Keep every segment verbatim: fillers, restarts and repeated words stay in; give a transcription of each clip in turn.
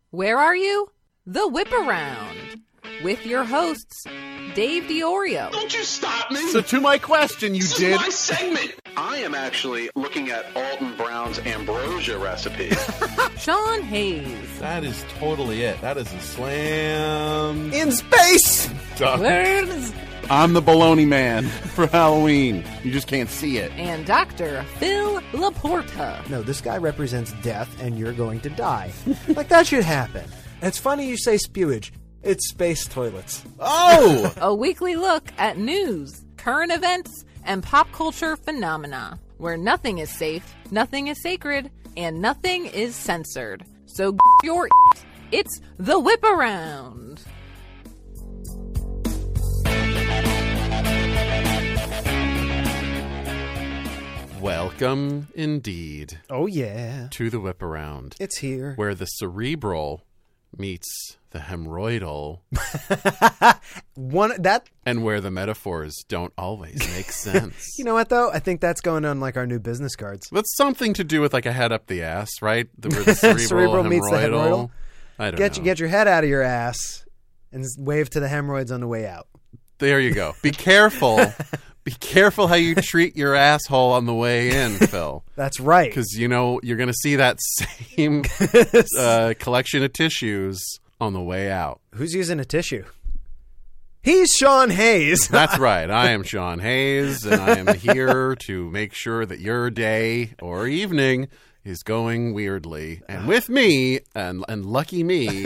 Where are you? The Whip Around with your hosts, Dave Diorio. Don't you stop me! So to my question, you this did. Is my segment. I am actually looking at Alton Brown's ambrosia recipe. Sean Hayes. That is totally it. That is a slam. In space! Words. I'm the baloney man for Halloween. You just can't see it. And Doctor Phil Laporta. No, this guy represents death, and you're going to die. Like, that should happen. It's funny you say spewage. It's space toilets. Oh! A weekly look at news, current events, and pop culture phenomena, where nothing is safe, nothing is sacred, and nothing is censored. So g- your it's the Whip Around. Welcome, indeed, Oh, yeah. to the Whip Around, It's here. where the cerebral meets the hemorrhoidal, One that and where the metaphors don't always make sense. you know what though? I think that's going on like our new business cards. That's something to do with like a head up the ass, right? The, where the cerebral, Cerebral meets the hemorrhoidal. hemorrhoidal. I don't Get know. you, get your head out of your ass and s- wave to the hemorrhoids on the way out. There you go. Be careful. Be careful how you treat your asshole on the way in, Phil. That's right. Because, you know, you're going to see that same uh, collection of tissues on the way out. Who's using a tissue? He's Sean Hayes. That's right. I am Sean Hayes, and I am here to make sure that your day or evening is going weirdly. And with me, and, and lucky me,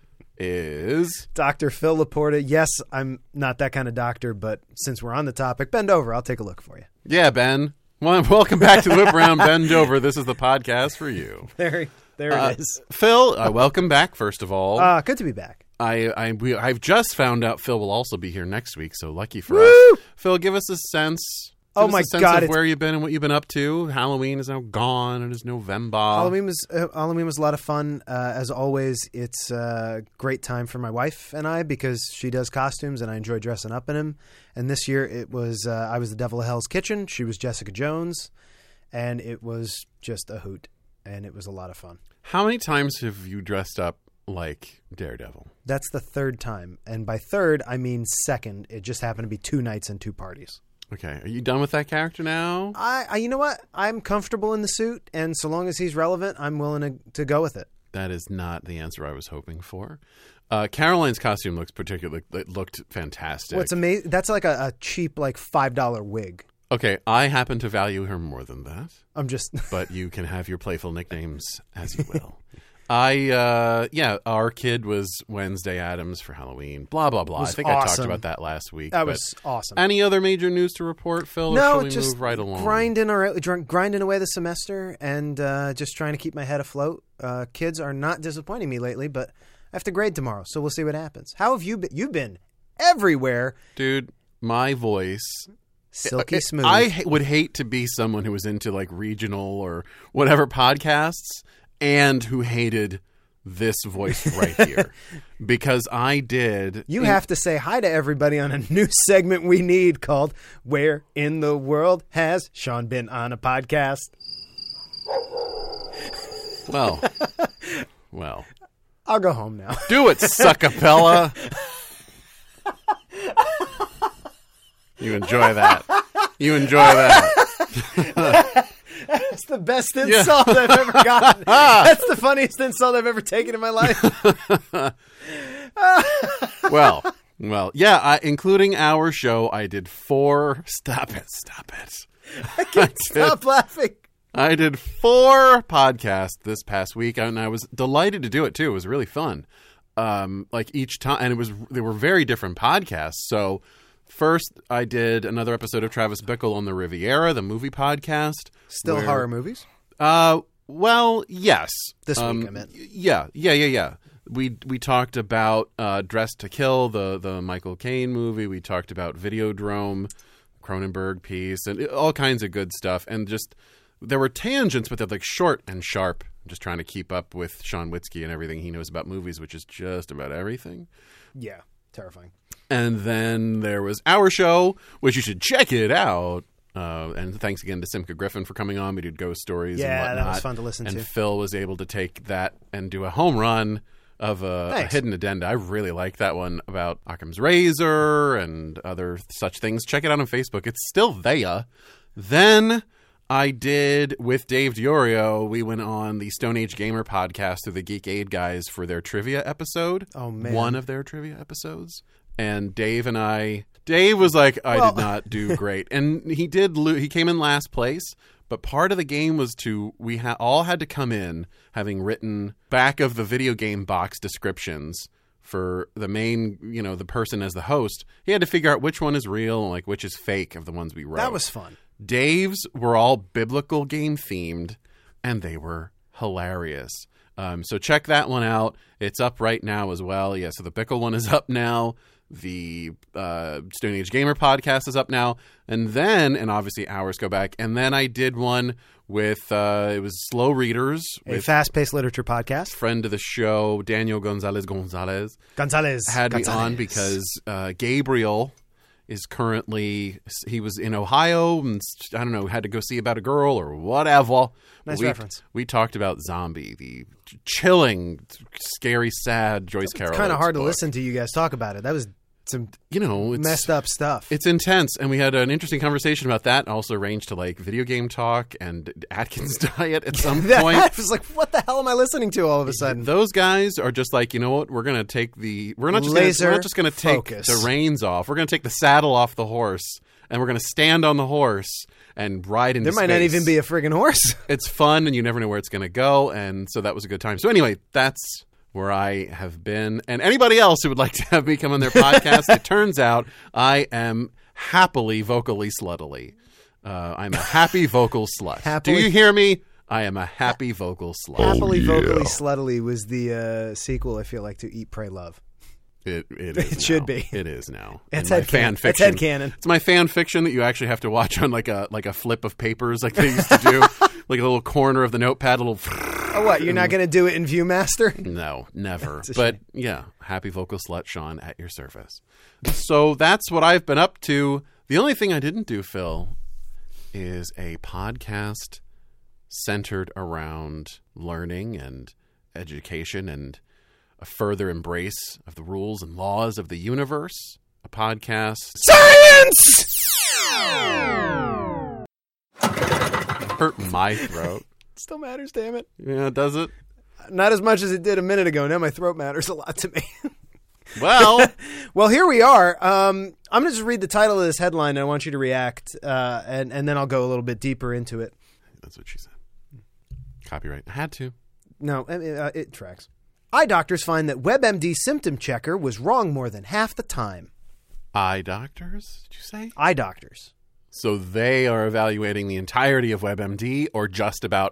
is... Doctor Phil Laporta. Yes, I'm not that kind of doctor, but since we're on the topic, bend over. I'll take a look for you. Yeah, Ben. Well, welcome back to the Whip Around Bend Over. This is the podcast for you. There, there Uh, it is. Phil, uh, welcome back, first of all. Uh, good to be back. I, I, we, I've just found out Phil will also be here next week, so lucky for Woo! us. Phil, give us a sense. Give Oh us my a sense God, of it's- where you've been and what you've been up to. Halloween is now gone. It is November. Halloween was uh, Halloween was a lot of fun. Uh, as always, it's a great time for my wife and I because she does costumes and I enjoy dressing up in them. And this year it was uh, I was the Devil of Hell's Kitchen. She was Jessica Jones, and it was just a hoot, and it was a lot of fun. How many times have you dressed up like Daredevil? That's the third time, and by third I mean second. It just happened to be two nights and two parties. Okay, are you done with that character now? I, I you know what? I'm comfortable in the suit, and so long as he's relevant, I'm willing to, to go with it. That is not the answer I was hoping for. Uh, Caroline's costume looks particularly it looked fantastic. What's amazing? That's like a, a cheap, like five dollar wig. Okay, I happen to value her more than that. I'm just. But you can have your playful nicknames as you will. I, uh, yeah, our kid was Wednesday Addams for Halloween, blah, blah, blah. I Was think I talked awesome. about that last week. That but was awesome. Any other major news to report, Phil, or no, shall we just move right along? grinding, or, grinding away the semester and uh, just trying to keep my head afloat. Uh, kids are not disappointing me lately, but I have to grade tomorrow, so we'll see what happens. How have you been? You've been everywhere. Dude, my voice... Silky I- smooth. I ha- would hate to be someone who was into, like, regional or whatever podcasts and who hated this voice right here. Because I did... You have to say hi to everybody on a new segment we need called Where in the World Has Sean Been on a Podcast? Well, well. I'll go home now. Do it, Suckapella. You enjoy that. You enjoy that. That's the best insult I've ever gotten. That's the funniest insult I've ever taken in my life. Well, well, yeah, I, including our show, I did four. Stop it, stop it. I can't stop laughing. I did four podcasts this past week, and I was delighted to do it too. It was really fun. Um, like each time, and it was they were very different podcasts. So first, I did another episode of Travis Bickle on the Riviera, the movie podcast. Still where- horror movies? Uh, well, yes. This week, Um, I meant. Yeah, yeah, yeah, yeah. We we talked about uh, Dressed to Kill, the the Michael Caine movie. We talked about Videodrome, Cronenberg piece, and all kinds of good stuff. And just there were tangents, but they're like short and sharp. I'm just trying to keep up with Sean Witzke and everything he knows about movies, which is just about everything. Yeah, terrifying. And then there was our show, which you should check it out. Uh, and thanks again to Simca Griffin for coming on. We did ghost stories Yeah, and that whatnot. was fun to listen and to. Phil was able to take that and do a home run of a, a Thanks. hidden addenda. I really like that one about Occam's Razor and other such things. Check it out on Facebook. It's still there. Then I did, with Dave Diorio, we went on the Stone Age Gamer podcast through the Geek Aid guys for their trivia episode. Oh, man. One of their trivia episodes. And Dave and I, Dave was like, I Well- did not do great. And he did, lo- he came in last place. But part of the game was to, we ha- all had to come in having written back of the video game box descriptions for the main, you know, the person as the host. He had to figure out which one is real and like which is fake of the ones we wrote. That was fun. Dave's were all biblical game themed, and they were hilarious. Um, so check that one out. It's up right now as well. Yeah, so the Bickle one is up now. The uh, Stone Age Gamer podcast is up now. And then, and obviously hours go back, and then I did one with, uh, it was Slow Readers, A with fast-paced literature podcast. friend of the show, Daniel Gonzalez Gonzalez. Gonzalez Had me Gonzalez. on because uh, Gabriel is currently, he was in Ohio and I don't know, had to go see about a girl or whatever. Nice we, reference. We talked about Zombie, the chilling, scary, sad Joyce Carol. It's kind of hard to book. listen to you guys talk about it. That was some You know, it's messed up stuff. It's intense, and we had an interesting conversation about that. Also ranged to like video game talk and Atkins diet at some that point. was like, what the hell am I listening to all of a sudden? Those guys are just like, you know what? We're gonna take the we're not just gonna, Laser we're not just gonna take focus. the reins off. We're gonna take the saddle off the horse, and we're gonna stand on the horse and ride into There might not space. even be a friggin' horse. It's fun, and you never know where it's gonna go, and so that was a good time. So anyway, that's where I have been. And anybody else who would like to have me come on their podcast, it turns out I am happily vocally sluttily. Uh, I'm a happy vocal slut. Happily- Do you hear me? I am a happy vocal slut. Happily, vocally, sluttily was the uh, sequel, I feel like, to Eat, Pray, Love. It, it, is It should now. be. It is now. It's In my headcanon. fan It's fiction. headcanon. It's my fan fiction that you actually have to watch on like a like a flip of papers, like they used to do, like a little corner of the notepad, a little. Oh, what? You're not going to do it in Viewmaster? No, never. a But shame. yeah, happy vocal slut, Sean, at your service. So that's what I've been up to. The only thing I didn't do, Phil, is a podcast centered around learning and education and a further embrace of the rules and laws of the universe. A podcast. Science! Hurt my throat. Still matters, damn it. Yeah, does it? Not as much as it did a minute ago. Now my throat matters a lot to me. Well, Well, here we are. Um, I'm going to just read the title of this headline, and I want you to react, uh, and, and then I'll go a little bit deeper into it. that's what she said. Copyright. I had to. No, I mean, uh, it tracks. Eye doctors find that WebMD symptom checker was wrong more than half the time. Eye doctors, did you say? Eye doctors. So they are evaluating the entirety of WebMD or just about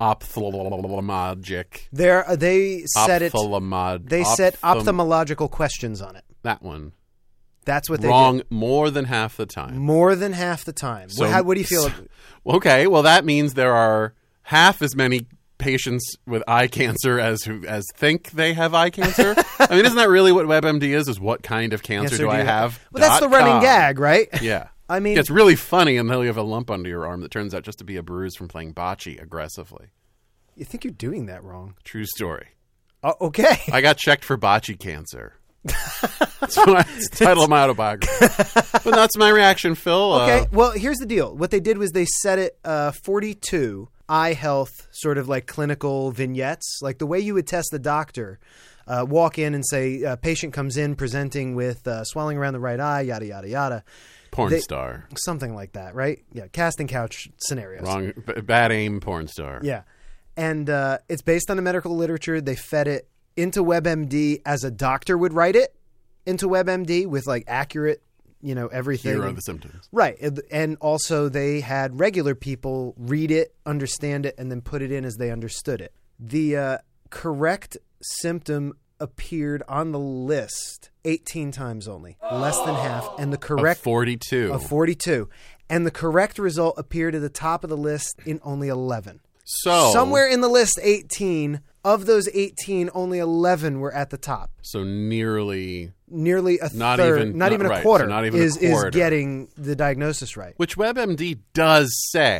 ophthalmologic? They're, uh, they set it. Ophthalmod- They set ophthalm- ophthalmological questions on it. That one. That's what they Wrong did. more than half the time. More than half the time. So- what, how, what do you feel? so- okay, well that means there are half as many patients with eye cancer as who as think they have eye cancer. I mean, isn't that really what WebMD is? Is what kind of cancer, Cancer do I you have? Well, that's the Dot running com. gag, right? Yeah. I mean, It's really funny, and then you have a lump under your arm that turns out just to be a bruise from playing bocce aggressively. you think you're doing that wrong. True story. Uh, okay. I got checked for bocce cancer. That's what I, it's the title of my autobiography. But that's my reaction, Phil. Okay. Uh, Well, here's the deal. What they did was they set it uh, forty-two eye health sort of like clinical vignettes, like the way you would test the doctor. Uh, walk in and say, uh, patient comes in presenting with uh, swelling around the right eye, yada, yada, yada. porn they- star. Something like that, right? Yeah. Casting couch scenarios. Wrong. B- bad aim porn star. Yeah. And uh, it's based on the medical literature. They fed it into WebMD as a doctor would write it into WebMD with like accurate, you know, everything. Here are the symptoms. Right. And- And also they had regular people read it, understand it, and then put it in as they understood it. The uh, correct symptom appeared on the list eighteen times only, less than half. And the correct Of forty-two. of forty-two. And the correct result appeared at the top of the list in only eleven. So Somewhere in the list, eighteen. Of those eighteen, only eleven were at the top. So nearly, Nearly a Not third, even- not not- even a right, so quarter, not even a is, is quarter. getting the diagnosis right. which WebMD does say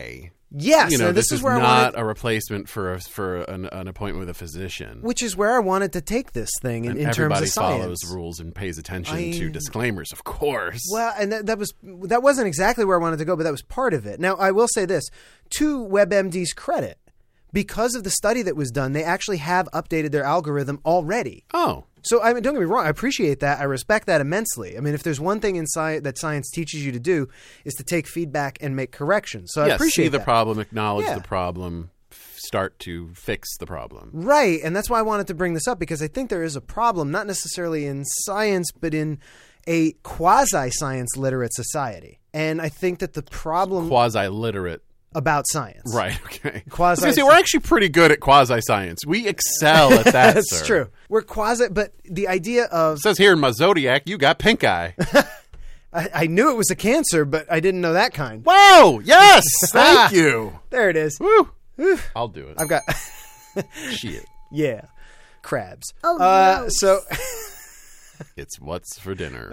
Yes, you know, and this, this is is where I not wanted- a replacement for a, for an, an appointment with a physician. Which is where I wanted to take this thing in, And in terms everybody of science. follows rules and pays attention I- to disclaimers, of course. Well, and that, that was that wasn't exactly where I wanted to go, but that was part of it. Now, I will say this to WebMD's credit, because of the study that was done, they actually have updated their algorithm already. oh, So, I mean, don't get me wrong. I appreciate that. I respect that immensely. I mean, if there's one thing in science that science teaches you to do, is to take feedback and make corrections. So, I yes, appreciate see the that. problem, acknowledge Yeah. the problem, f- start to fix the problem. Right, and that's why I wanted to bring this up, because I think there is a problem, not necessarily in science, but in a quasi-science literate society. And I think that the problem Quasi-literate. about science. Right, okay. Quasi- I was gonna say, we're actually pretty good at quasi-science. We excel at that, That's sir. true. We're quasi, but the idea of It says here in my zodiac, you got pink eye. I, I knew it was a cancer, but I didn't know that kind. Whoa! Yes! Thank you. There it is. Woo! I'll do it. I've got Shit. yeah, crabs. Oh, uh, gross. so It's what's for dinner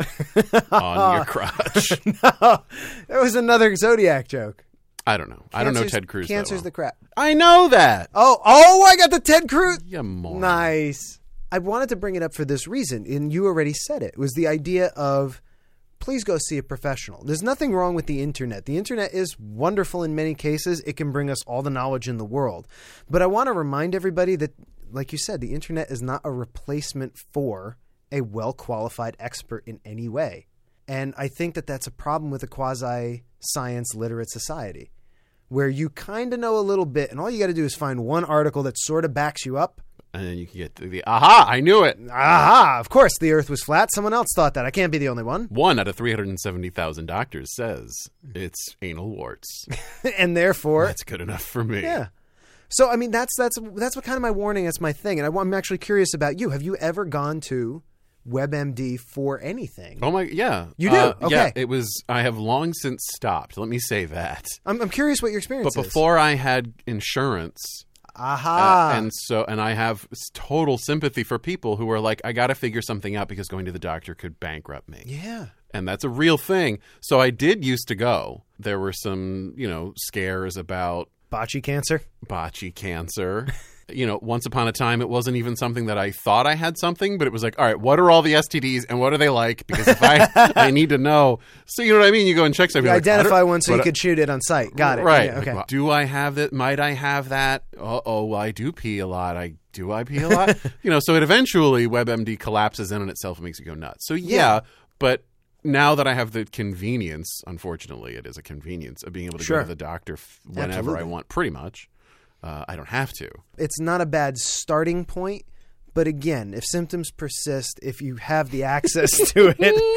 on your crotch. that was another Zodiac joke. I don't know. I don't know Cancer's- Ted Cruz that Cancer's well. the crap. I know that. Oh, oh! I got the Ted Cruz. You moron. Nice. I wanted to bring it up for this reason, and you already said it. It was the idea of please go see a professional. There's nothing wrong with the internet. The internet is wonderful in many cases. It can bring us all the knowledge in the world. But I want to remind everybody that, like you said, the internet is not a replacement for a well-qualified expert in any way. And I think that that's a problem with a quasi-science literate society, where you kind of know a little bit, and all you got to do is find one article that sort of backs you up. And then you can get to the, aha, I knew it. Aha! Of course, the Earth was flat. Someone else thought that. I can't be the only one. One out of three hundred seventy thousand doctors says it's anal warts. And therefore, That's good enough for me. yeah. So I mean, that's that's that's what kind of my warning. That's my thing, and I, I'm actually curious about you. Have you ever gone to WebMD for anything? Oh my, yeah. You do? Uh, Okay. Yeah, it was, I have long since stopped. Let me say that. I'm, I'm curious what your experience But is. before I had insurance, aha, Uh, and so, and I have s- total sympathy for people who are like, I got to figure something out because going to the doctor could bankrupt me. yeah, And that's a real thing. So I did used to go. There were some, you know, scares about botchy cancer. botchy cancer. You know, once upon a time, it wasn't even something that I thought I had something, but it was like, all right, what are all the S T Ds and what are they like? Because if I, I need to know. So you know what I mean? You go and check something. You like, I identify don't- one so you but- could shoot it on site. Got it. Right. Yeah, okay. Like, do I have that? Might I have that? Oh, oh, well, I do pee a lot. I do I pee a lot? You know, so it eventually WebMD collapses in on itself and makes you go nuts. So yeah, Yeah. but now that I have the convenience, unfortunately, it is a convenience of being able to Sure. go to the doctor f- whenever Absolutely. I want, pretty much. Uh, I don't have to. It's not a bad starting point. But again, if symptoms persist, if you have the access to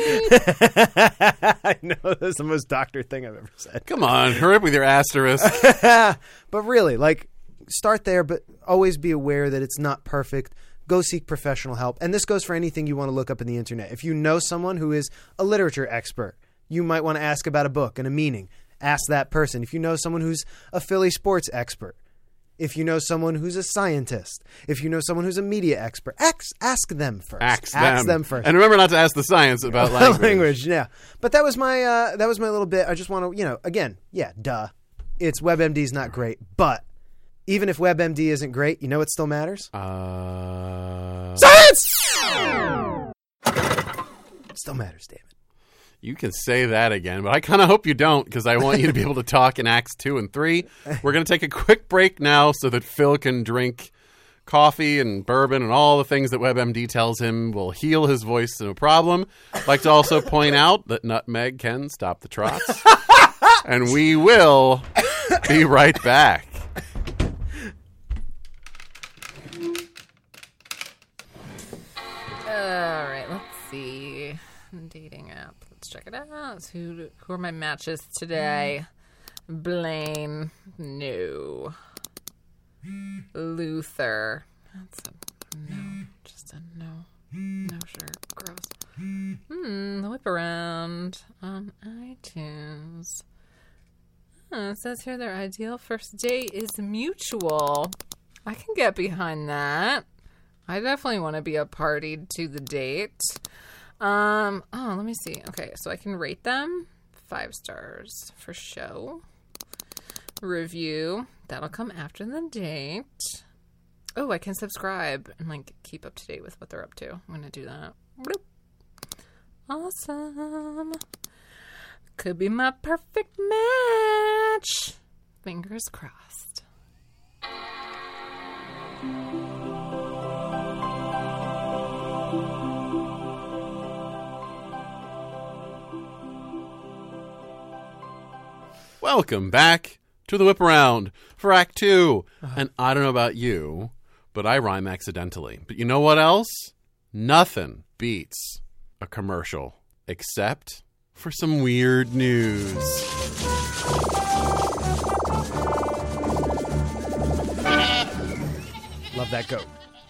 it, I know that's the most doctor thing I've ever said. Come on, hurry up with your asterisk. But really, like, start there, but always be aware that it's not perfect. Go seek professional help. And this goes for anything you want to look up in the internet. If you know someone who is a literature expert, you might want to ask about a book and a meaning. Ask that person. If you know someone who's a Philly sports expert, if you know someone who's a scientist, if you know someone who's a media expert, ask, ask them first. Ask them. them first. And remember not to ask the science about language. language, yeah. But that was my uh, that was my little bit. I just want to, you know, again, yeah, duh. It's WebMD's not great, but even if WebMD isn't great, you know what still matters? Uh, Science! Still matters, damn it. You can say that again, but I kind of hope you don't because I want you to be able to talk in Acts two and three. We're going to take a quick break now so that Phil can drink coffee and bourbon and all the things that WebMD tells him will heal his voice, no problem. I'd like to also point out that nutmeg can stop the trots. And we will be right back. All right, let's see. Dating app. Let's check it out. Who who are my matches today? Blaine. No. Luther. That's a no. Just a no. No shirt. Gross. Hmm. The whip around on iTunes. Huh, it says here their ideal first date is mutual. I can get behind that. I definitely want to be a party to the date. Um, oh, let me see. Okay, so I can rate them five stars for show. review. That'll come after the date. Oh, I can subscribe and like keep up to date with what they're up to. I'm gonna do that. Bloop. Awesome. Could be my perfect match. Fingers crossed. Welcome back to the Whip Around for Act Two. Uh-huh. And I don't know about you, but I rhyme accidentally. But you know what else? Nothing beats a commercial, except for some weird news. Love that goat.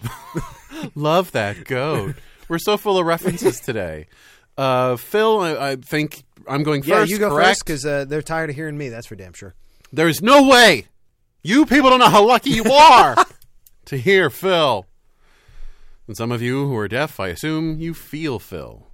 Love that goat. We're so full of references today. Uh, Phil, I, I think I'm going first. Yeah, you go correct? first because uh, they're tired of hearing me. That's for damn sure. There's no way. You people don't know how lucky you are to hear Phil. And some of you who are deaf, I assume you feel Phil.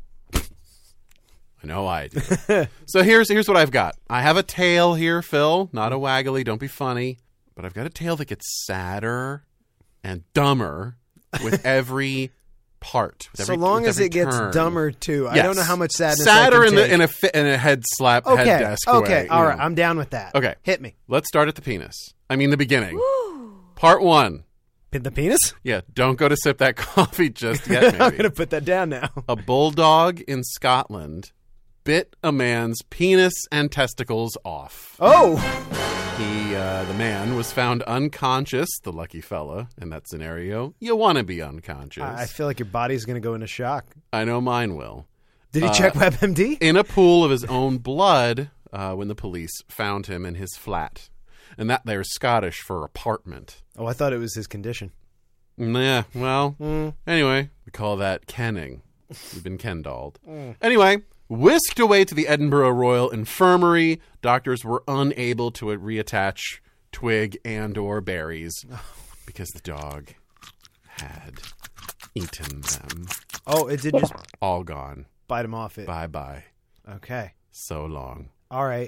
I know I do. So here's here's what I've got. I have a tale here, Phil. Not a waggly. Don't be funny. But I've got a tale that gets sadder and dumber with every part. With so every, long with as every it gets turn. dumber too. Yes. I don't know how much sadness. Sadder I can in take. the in a fi- in a head slap okay. head desk Okay. way, All you right. know. I'm down with that. Okay. Hit me. Let's start at the penis. I mean the beginning. Part one. The penis? Yeah, don't go to sip that coffee just yet, maybe. I'm going to put that down now. A bulldog in Scotland bit a man's penis and testicles off. Oh! He, uh, the man was found unconscious, the lucky fella, in that scenario. You want to be unconscious. I feel like your body's going to go into shock. I know mine will. Did he Uh, check WebMD? In a pool of his own blood uh, when the police found him in his flat. And that there's Scottish for apartment. Oh, I thought it was his condition. Yeah, well, Mm. anyway, we call that kenning. We've been kendalled. Mm. Anyway, whisked away to the Edinburgh Royal Infirmary, doctors were unable to reattach twig and or berries because the dog had eaten them. Oh, it did just All gone. bite him off it. Bye-bye. Okay. So long. All right.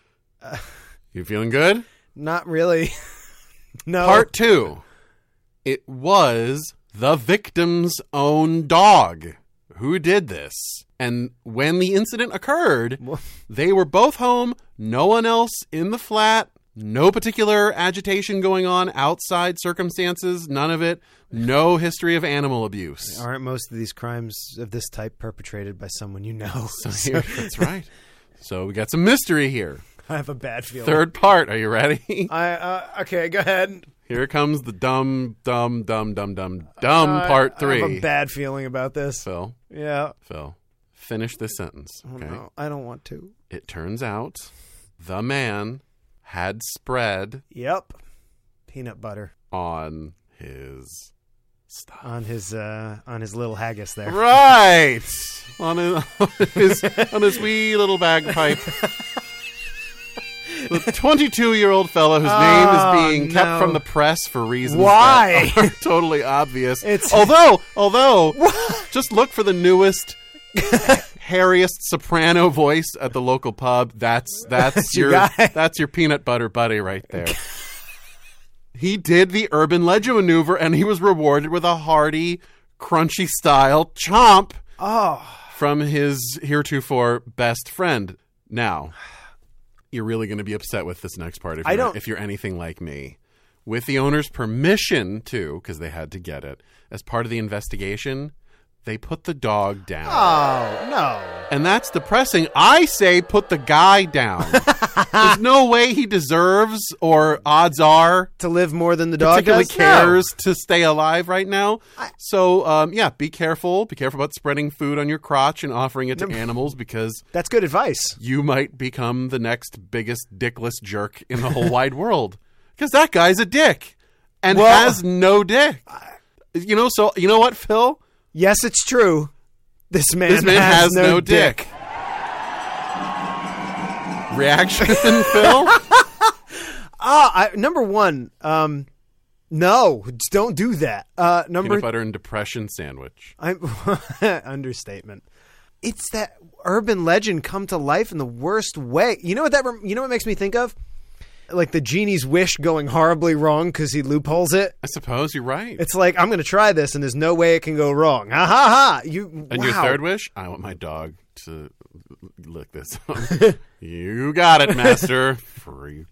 You feeling good? Not really. No. Part two. It was the victim's own dog who did this. And when the incident occurred, they were both home, no one else in the flat, no particular agitation going on, outside circumstances, none of it, no history of animal abuse. Aren't most of these crimes of this type perpetrated by someone you know? So here, that's right. So we got some mystery here. I have a bad feeling. Third part, are you ready? I uh, okay, go ahead. Here comes the dumb, dumb, dumb, dumb, dumb, dumb Uh, part three. I have a bad feeling about this. Phil, Yeah. Phil, finish this sentence. Oh, Okay. no, I don't want to. It turns out the man had spread Yep. Peanut butter on his stuff. on his uh, on his little haggis there. Right on his, on his on his wee little bagpipe. The twenty-two-year-old fellow whose Oh, name is being kept no. from the press for reasons Why? that are totally obvious. It's- although, although, just look for the newest, hairiest soprano voice at the local pub. That's that's, That's your your guy. that's your peanut butter buddy right there. He did the urban legend maneuver, and he was rewarded with a hearty, crunchy style chomp Oh. from his heretofore best friend. Now, you're really going to be upset with this next part if I you're, don't- if you're anything like me. With the owner's permission, too, because they had to get it, as part of the investigation, they put the dog down. Oh, no. And that's depressing. I say put the guy down. There's no way he deserves, or odds are, To live more than the dog particularly does? cares to stay alive right now. So, um, yeah, be careful. Be careful about spreading food on your crotch and offering it to animals, because No. That's good advice. you might become the next biggest dickless jerk in the whole wide world. Because that guy's a dick and Well- has no dick. You know, so you know what, Phil? Yes, it's true. This man, This man has, no, dick. dick. Reaction, Phil? Ah, I, number one, um, no, don't do that. Uh, number Peanut butter and depression sandwich. I'm understatement. It's that urban legend come to life in the worst way. You know what that? rem- You know what it makes me think of? like the genie's wish going horribly wrong because he loopholes it. I suppose you're right. It's like, I'm going to try this, and there's no way it can go wrong. Ha ha ha! You, and wow. your third wish? I want my dog to lick this up. You got it, master. Freak.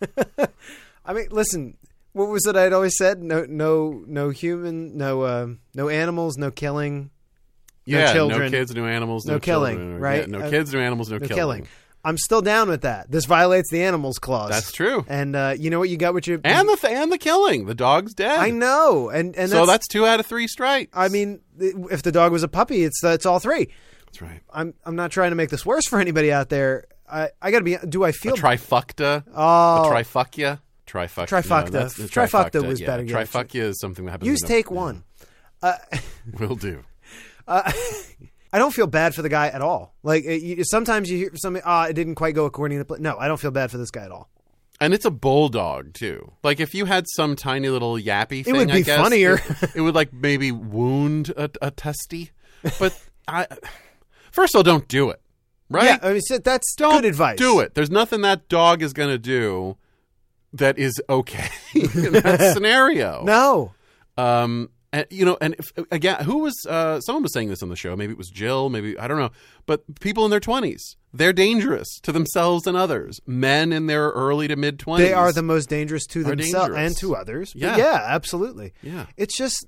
I mean, listen, what was it I'd always said? No, no, no human, no, uh, no animals, no killing, no yeah, children, no kids, no animals, no, no killing, children. right? Yeah, no Uh, kids, no animals, no, no killing. killing. I'm still down with that. This violates the animals clause. That's true. And uh, you know what? You got what you And the th- and the killing. The dog's dead. I know, and and so that's, that's two out of three strikes. I mean, if the dog was a puppy, it's uh, it's all three. That's right. I'm I'm not trying to make this worse for anybody out there. I I got to be. Do I feel A trifecta. Oh. A trifecta. Trifecta. Trifecta. No, that's- it's Trifecta was yeah. better, yeah. Trifecta is something that happens. use in a- take yeah. one? Uh, Will do. uh, I don't feel bad for the guy at all. Like it, you, sometimes you hear something. Ah, it didn't quite go according to plan. No, I don't feel bad for this guy at all. And it's a bulldog too. Like if you had some tiny little yappy thing, would I be guess, funnier. It, it would like maybe wound a, a testy. But I, first of all, don't do it. Right? Yeah, I mean so that's Don't good advice. do it. There's nothing that dog is going to do that is okay in that scenario. No. Um, and, you know, and if, again, who was, uh, someone was saying this on the show. Maybe it was Jill, maybe, I don't know. But people in their twenties, they're dangerous to themselves and others. Men in their early to mid twenties. They are the most dangerous to Are themselves dangerous. and to others. But Yeah. yeah, absolutely. Yeah. It's just,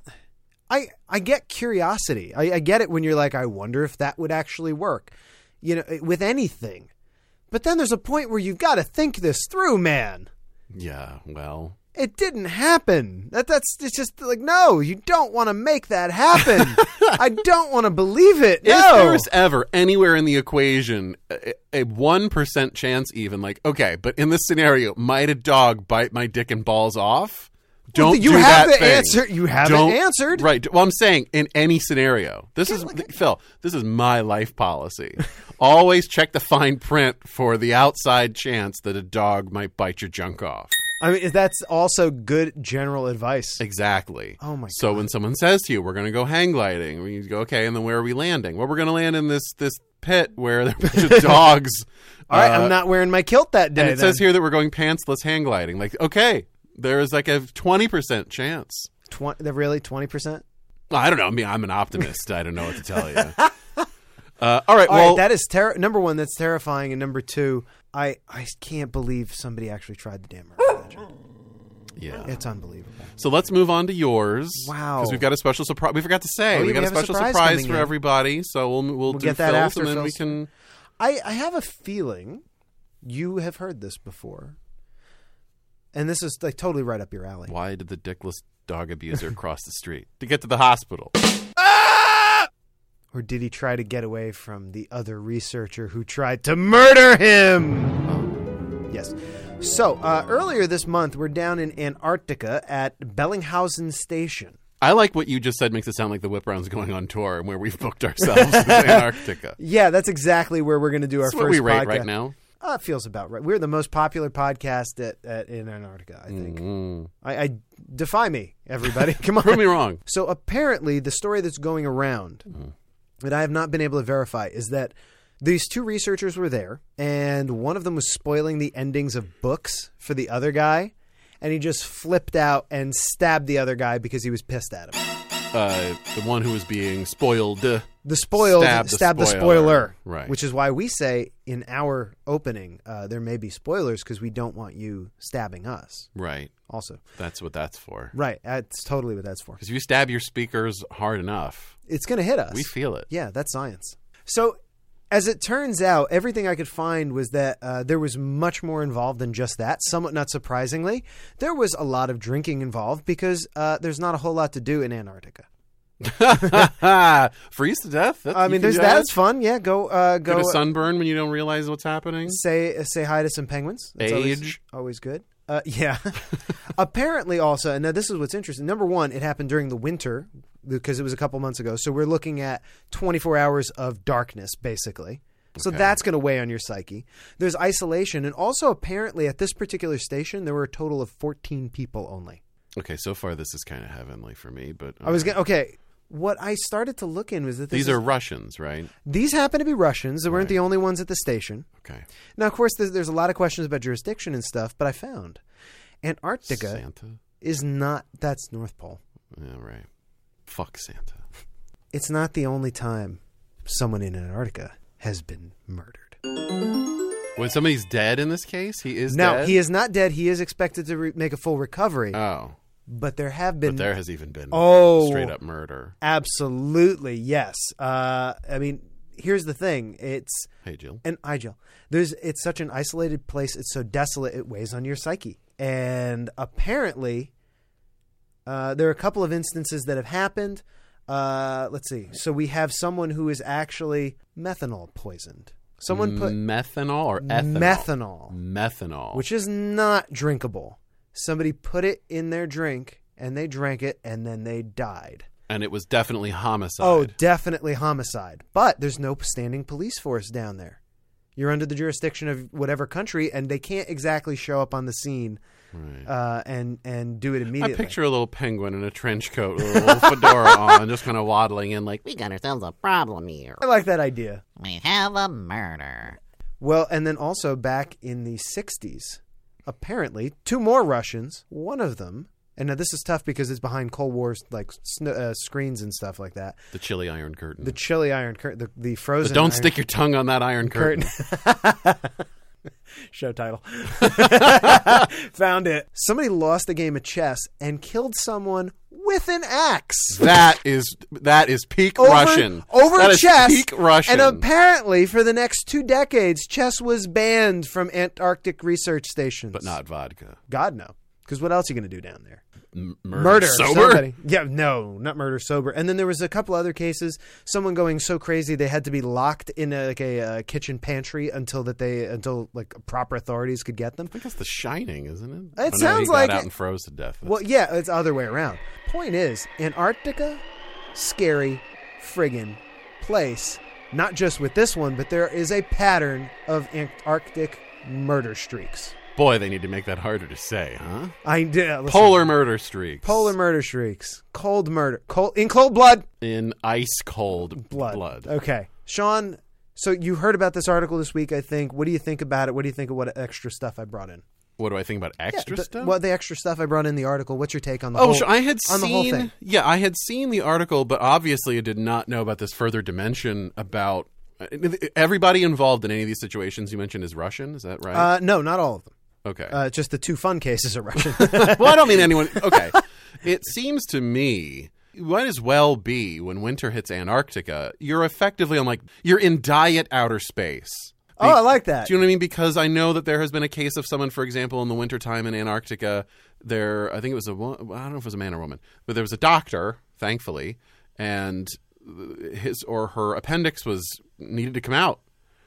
I I get curiosity. I, I get it when you're like, I wonder if that would actually work, you know, with anything. But then there's a point where you've got to think this through, man. Yeah, well. It didn't happen. That that's it's just like, no, you don't want to make that happen. I don't want to believe it. If No. there's ever anywhere in the equation a- a one percent chance, even like, okay, but in this scenario, might a dog bite my dick and balls off? Don't Well, you do have that the thing. answer. You have it Don't- answered. Right. Well, I'm saying in any scenario. This is Phil. This is my life policy. Always check the fine print for the outside chance that a dog might bite your junk off. I mean, that's also good general advice. Exactly. Oh, my So God. when someone says to you, "We're going to go hang gliding," we go, "Okay," and then where are we landing? Well, we're going to land in this this pit where there are a bunch of dogs. All right, uh, I'm not wearing my kilt that day. And it then. says here that we're going pantsless hang gliding. Like, okay, there is like a twenty percent chance. twenty. They're really twenty percent. I don't know. I mean, I'm an optimist. I don't know what to tell you. Uh, all right. All well, right, that is ter- number one. That's terrifying, and number two, I I can't believe somebody actually tried the damn murder badger. yeah. It's unbelievable. So let's move on to yours. Wow. Because we've got a special surprise. We forgot to say Oh, yeah, we got we a have a special surprise surprise, coming for in. everybody. So we'll we'll, do get that Phil's, after and then Phil's. we can. I I have a feeling you have heard this before, and this is like totally right up your alley. Why did the dickless dog abuser cross the street to get to the hospital? Or did he try to get away from the other researcher who tried to murder him? Yes. So, uh, earlier this month, we're down in Antarctica at Bellinghausen Station. I like what you just said. Makes it sound like the Whip Round's going on tour and where we've booked ourselves in Antarctica. Yeah, that's exactly where we're going to do our That's first what we rate podcast. right now. Uh, it feels about right. We're the most popular podcast at, at in Antarctica, I think. Mm. I, I defy me, everybody. Come on. Prove me wrong. So apparently, the story that's going around Mm. that I have not been able to verify is that these two researchers were there, and one of them was spoiling the endings of books for the other guy, and he just flipped out and stabbed the other guy because he was pissed at him. Uh, the one who was being spoiled. Uh, The spoiled Stab stabbed the the, spoiler. spoiler, Right. Which is why we say in our opening uh, there may be spoilers because we don't want you stabbing us. right. Also, That's what that's for. right? That's totally what that's for. Because if you stab your speakers hard enough, It's going to hit us. we feel it. Yeah, that's science. So, as it turns out, everything I could find was that uh, there was much more involved than just that. Somewhat not surprisingly, there was a lot of drinking involved because uh, there's not a whole lot to do in Antarctica. Freeze to death. That's, I you mean, can there's do that. It's fun. Yeah, go uh, go Get a sunburn when you don't realize what's happening. say say hi to some penguins. That's always, Age. always good. Uh, yeah. Apparently, also, and now this is what's interesting. Number one, it happened during the winter because it was a couple months ago. So we're looking at twenty-four hours of darkness, basically. So Okay. that's going to weigh on your psyche. There's isolation, and also apparently at this particular station there were a total of fourteen people only. Okay, so far this is kind of heavenly for me, but I was okay. gonna, okay. what I started to look in was that this These is, are Russians, right? these happen to be Russians. They weren't Right. the only ones at the station. Okay. Now, of course, there's, there's a lot of questions about jurisdiction and stuff, but I found Antarctica Santa? is not. That's North Pole. Yeah, right. Fuck Santa. It's not the only time someone in Antarctica has been murdered. When somebody's dead in this case, he is Now, dead? he is not dead. He is expected to re- make a full recovery, Oh. but there have been. But there has even been Oh. straight up murder. Absolutely, yes. Uh, I mean, here's the thing. It's Hey, Jill. an I Jill. There's it's such an isolated place. It's so desolate. It weighs on your psyche. And apparently, uh, there are a couple of instances that have happened. Uh, let's see. So we have someone who is actually methanol poisoned. Someone put Methanol or ethanol? methanol, Methanol. which is not drinkable. Somebody put it in their drink and they drank it and then they died. And it was definitely homicide. Oh, definitely homicide. But there's no standing police force down there. You're under the jurisdiction of whatever country, and they can't exactly show up on the scene Right. uh, and and do it I immediately. picture a little penguin in a trench coat with a little fedora on, just kind of waddling in like, We got ourselves a problem here. I like that idea. We have a murder. Well, and then also back in the sixties, apparently, two more Russians, one of them, and now this is tough because it's behind Cold War like sn- uh, screens and stuff like that. the chilly iron curtain. The chili iron curtain, the, the frozen but don't iron stick your tongue on that iron curtain. curtain. Show title. Found it. Somebody lost a game of chess and killed someone with an axe. That is that is peak Over, Russian. over that is chess. peak Russian. And apparently, for the next two decades, chess was banned from Antarctic research stations. but not vodka. God, no. Because what else are you going to do down there? M- murder, Murder sober. somebody. Yeah, no, not murder sober. And then there was a couple other cases. Someone going so crazy they had to be locked in a, like a, uh kitchen pantry until that they until like proper authorities could get them. I think that's The Shining, isn't it? It Oh, no, sounds he got like out it. and froze to death. Well, yeah, it's the other way around. Point is, Antarctica, scary friggin' place. Not just with this one, but there is a pattern of Antarctic murder streaks. Boy, they need to make that harder to say, huh? I did. Listen, Polar murder streaks. polar murder streaks. Cold murder. Cold in cold blood. in ice cold Blood. blood. Okay, Sean. So you heard about this article this week, I think. What do you think about it? What do you think of what extra stuff I brought in? What do I think about extra the, stuff? What the extra stuff I brought in the article? What's your take on the Oh, whole? sure. I had on seen. the whole thing. Yeah, I had seen the article, but obviously I did not know about this further dimension about everybody involved in any of these situations you mentioned is Russian. Is that right? Uh, no, not all of them. okay. Uh, just the two fun cases are Russian. well, I don't mean anyone. Okay. It seems to me it might as well be when winter hits Antarctica, you're effectively on like you're in diet outer space. Oh, I like that. Do you know what I mean? Because I know that there has been a case of someone, for example, in the wintertime in Antarctica, there, I think it was a, wo- I don't know if it was a man or woman, but there was a doctor, thankfully, and his or her appendix was needed to come out,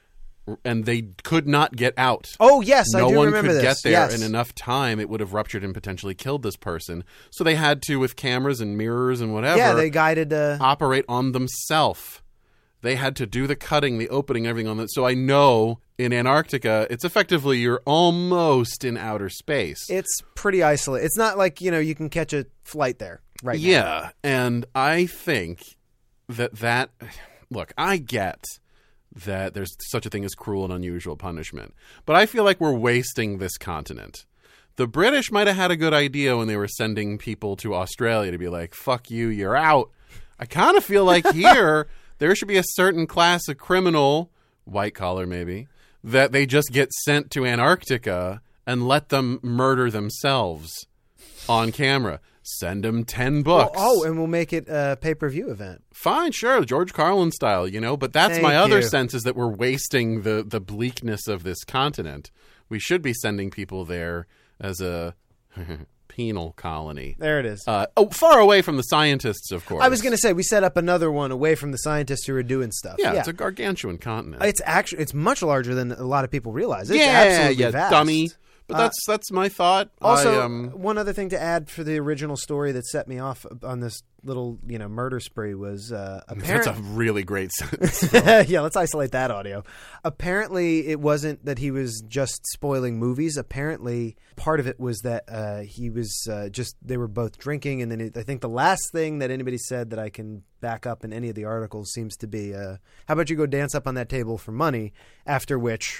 and they could not get out. Oh, yes, no I do one remember could this. get there Yes. in enough time; it would have ruptured and potentially killed this person. So they had to, with cameras and mirrors and whatever, Yeah, they guided. Uh, operate on themselves. They had to do the cutting, the opening, everything on that. So I know in Antarctica, it's effectively you're almost in outer space. it's pretty isolated. It's not like, you know, you can catch a flight there right now. Yeah, and I think that that look, I get that there's such a thing as cruel and unusual punishment, but I feel like we're wasting this continent. The British might have had a good idea when they were sending people to Australia to be like, fuck you, you're out. I kind of feel like here there should be a certain class of criminal, white collar maybe, that they just get sent to Antarctica and let them murder themselves on camera. Send them ten Well, books. oh, and we'll make it a pay-per-view event. Fine, sure, George Carlin style, you know, but that's Thank my other you. sense is that we're wasting the, the bleakness of this continent. We should be sending people there as a penal colony. There it is. Uh, oh, far away from the scientists, of course. I was going to say, we set up another one away from the scientists who are doing stuff. Yeah, it's a gargantuan continent. It's actually it's much larger than a lot of people realize. It's yeah, absolutely yeah, vast. dummy. But that's that's my thought. Also, I, um, one other thing to add for the original story that set me off on this little, you know, murder spree was uh, that's apparently. a really great sentence. Yeah, let's isolate that audio. Apparently, it wasn't that he was just spoiling movies. Apparently, part of it was that uh, he was uh, just they were both drinking, and then it, I think the last thing that anybody said that I can back up in any of the articles seems to be, uh, "How about you go dance up on that table for money?" After which,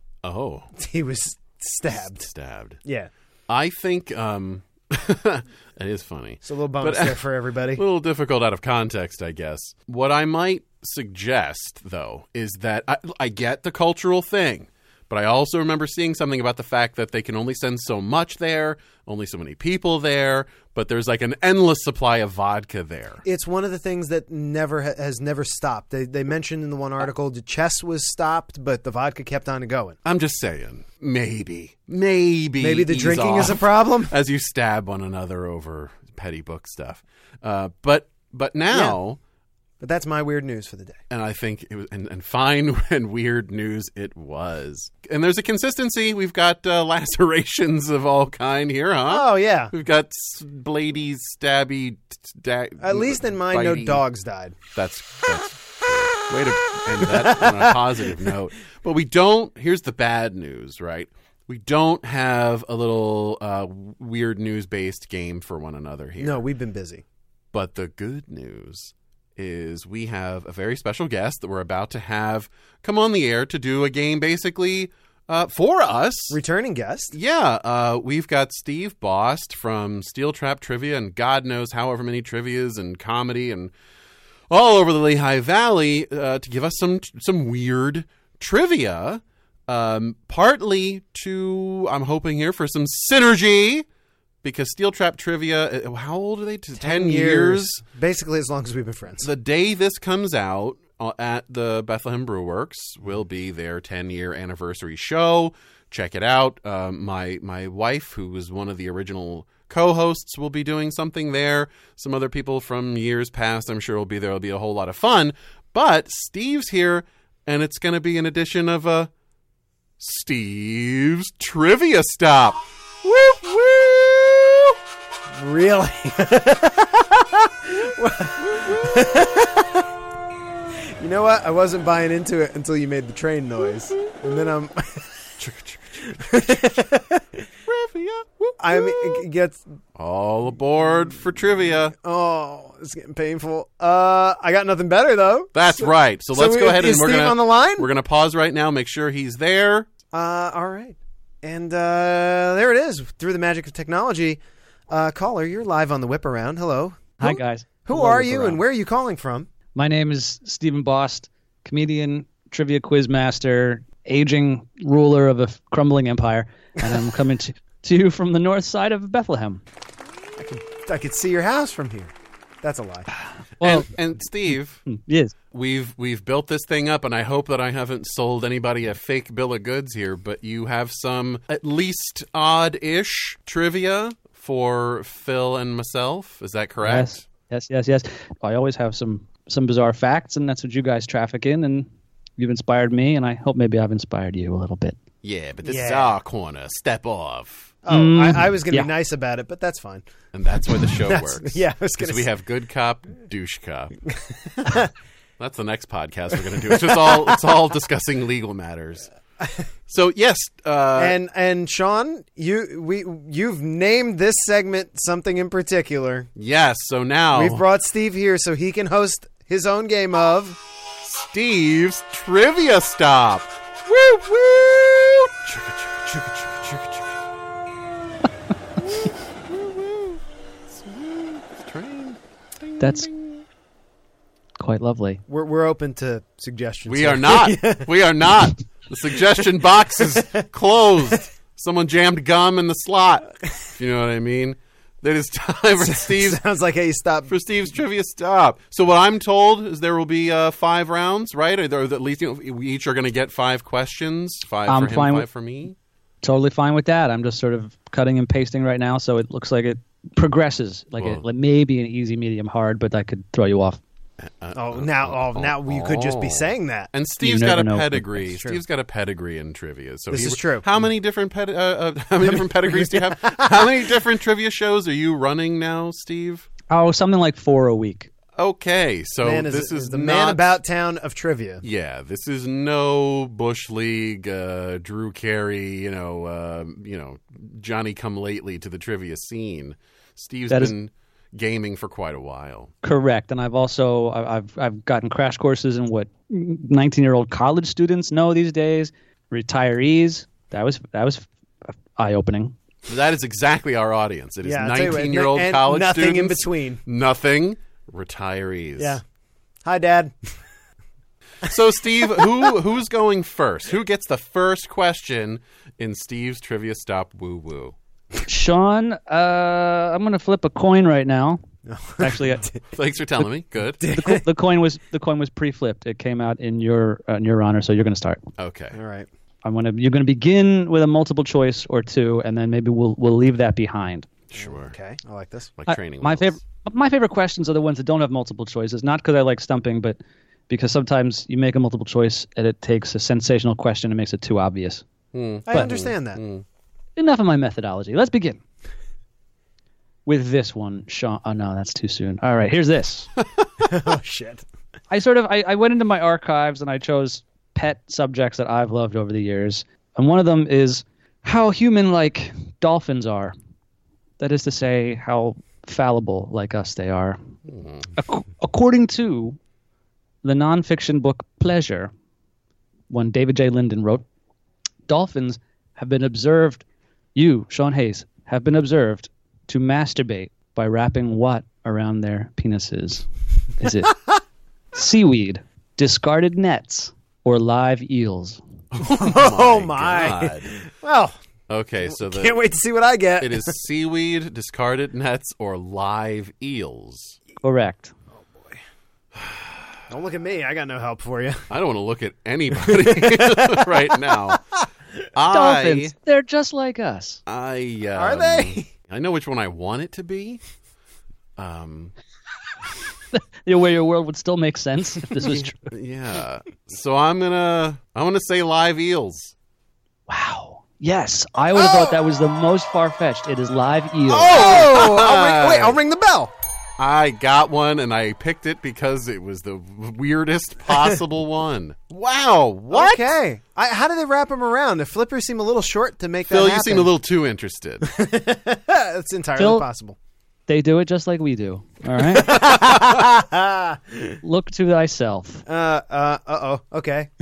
oh, he was stabbed. Stabbed. Yeah. I think um, it is funny. It's a little bonus But- there for everybody. A little difficult out of context, I guess. What I might suggest, though, is that I, I get the cultural thing, but I also remember seeing something about the fact that they can only send so much there, only so many people there, but there's like an endless supply of vodka there. It's one of the things that never ha- has never stopped. They they mentioned in the one article the chess was stopped, but the vodka kept on going. I'm just saying, maybe, maybe, Maybe the ease drinking is a off problem. as you stab one another over petty book stuff. Uh, but but now. But that's my weird news for the day. And I think it was, and, and fine and weird news it was. And there's a consistency. We've got uh, lacerations of all kind here, huh? Oh, yeah. We've got s- blady, stabby. Da- At least in mine, no bitey. dogs died. That's, that's way to end that on a positive note. But we don't. Here's the bad news, right? We don't have a little uh, weird news-based game for one another here. No, we've been busy. But the good news is we have a very special guest that we're about to have come on the air to do a game basically uh, for us. Returning guest. Yeah, uh, we've got Steve Bost from Steel Trap Trivia and God knows however many trivias and comedy and all over the Lehigh Valley uh, to give us some some weird trivia, um, partly to, I'm hoping here, for some synergy. Because Steel Trap Trivia, uh, how old are they? Ten, Ten years. Basically as long as we've been friends. The day this comes out uh, at the Bethlehem Brew Works will be their ten-year anniversary show. Check it out. Um, my my wife, who was one of the original co-hosts, will be doing something there. Some other people from years past, I'm sure, will be there. It'll be a whole lot of fun. But Steve's here, and it's going to be an edition of a Steve's Trivia Stop. Whoop, whoop! Really? You know what? I wasn't buying into it until you made the train noise. And then I'm... I mean, it gets... All aboard for trivia. Oh, it's getting painful. Uh, I got nothing better, though. That's So- right. So, so let's go is- ahead and is we're Steve gonna on the line? We're gonna pause right now. Make sure he's there. Uh, all right. And uh, there it is. Through the magic of technology. Uh, caller, you're live on the Whip Around. Hello. Hi, Who- guys. Who Hello, are Whip you Around. and where are you calling from? My name is Stephen Bost, comedian, trivia quiz master, aging ruler of a f- crumbling empire, and I'm coming to, to you from the north side of Bethlehem. I could, I could see your house from here. That's a lie. Well, and, and Steve, yes. we've we've built this thing up, and I hope that I haven't sold anybody a fake bill of goods here. But you have some at least odd-ish trivia for Phil and myself. Is that correct? Yes, yes, yes, yes. I always have some, some bizarre facts, and that's what you guys traffic in, and you've inspired me, and I hope maybe I've inspired you a little bit. Yeah, but this is Yeah. our corner. Step off. Oh, I, I was going to yeah. be nice about it, but that's fine. And that's where the show That's- works. yeah, I was gonna Because we say- have good cop, douche cop. That's the next podcast we're going to do. It's just all it's all discussing legal matters. So yes, uh, and and Sean, you we you've named this segment something in particular. yes. So now We've brought Steve here so he can host his own game of Steve's Trivia Stop. Woo woo! Chicka, chicka, chicka, chicka, chicka, chicka. Woo, woo. Smooth train. Ding, That's ding. quite lovely. we're we're open to suggestions. We here. are not. We are not. The suggestion box is closed. Someone jammed gum in the slot. If you know what I mean. It is time for Steve's Sounds like a stop. for Steve's Trivia Stop. So what I'm told is there will be uh, five rounds, right? Or there, at least you know, we each are going to get five questions. Five I'm for him, fine five with- for me. Totally fine with that. I'm just sort of cutting and pasting right now, so it looks like it progresses, like Well- it like maybe an easy, medium, hard, but that could throw you off. Uh, Oh, now, oh, now you could just be oh. saying that. And Steve's You got never a know. pedigree. That's true. Steve's got a pedigree in trivia. So This he, is true. How many different pedi- uh, uh, how many different pedigrees do you have? How many different trivia shows are you running now, Steve? Oh, something like four a week. Okay, so Man is, this is is the not, man about town of trivia. Yeah, this is no Bush League, uh, Drew Carey, you know, uh, you know, Johnny come lately to the trivia scene. Steve's That is- been gaming for quite a while. Correct, and I've also I- I've I've gotten crash courses in what nineteen year old college students know these days, retirees. That was that was eye opening. That is exactly our audience. It is Yeah, I'll tell you what, nineteen-year-old and college nothing students. in between. Nothing. Retirees. Yeah. Hi, Dad. So, Steve, who who's going first? Who gets the first question in Steve's Trivia Stop Woo Woo? Sean, uh, I'm going to flip a coin right now. Actually, uh, Thanks for telling me. Good. the, co- the coin was the coin was pre-flipped. It came out in your uh, in your honor, so you're going to start. Okay. All right. I'm gonna you're going to begin with a multiple choice or two, and then maybe we'll we'll leave that behind. Sure. Okay. I like this. Like I- training my wheels. favorite my favorite questions are the ones that don't have multiple choices. Not because I like stumping, but because sometimes you make a multiple choice and it takes a sensational question and makes it too obvious. I understand that. Enough of my methodology. Let's begin with this one, Sean. Oh no, that's too soon. All right, here's this. Oh, shit. I sort of I, I went into my archives and I chose pet subjects that I've loved over the years, and one of them is how human-like dolphins are. That is to say, how fallible like us they are. Ac- according to the nonfiction book Pleasure, one David J. Linden wrote, dolphins have been observed. You, Sean Hayes, have been observed to masturbate by wrapping what around their penises? Is it seaweed, discarded nets, or live eels? Oh, my. God. Well, Okay, so the, can't wait to see what I get. it is seaweed, discarded nets, or live eels. Correct. Don't look at me. I got no help for you. I don't want to look at anybody right now. I, Dolphins, they're just like us. I um, Are they? I know which one I want it to be. Um, You know, where your world would still make sense if this was true. yeah. So I'm gonna I'm gonna say live eels. Wow. Yes, I would have thought that was the most far-fetched. It is live eels. Oh! I'll ring, wait, I'll ring the bell. I got one and I picked it because it was the weirdest possible one. Wow. What? Okay. I, how do they wrap them around? The flippers seem a little short to make Phil, that you happen. seem a little too interested. That's entirely Phil- possible. They do it just like we do. All right? Look to thyself. Uh, uh, uh-oh. Okay.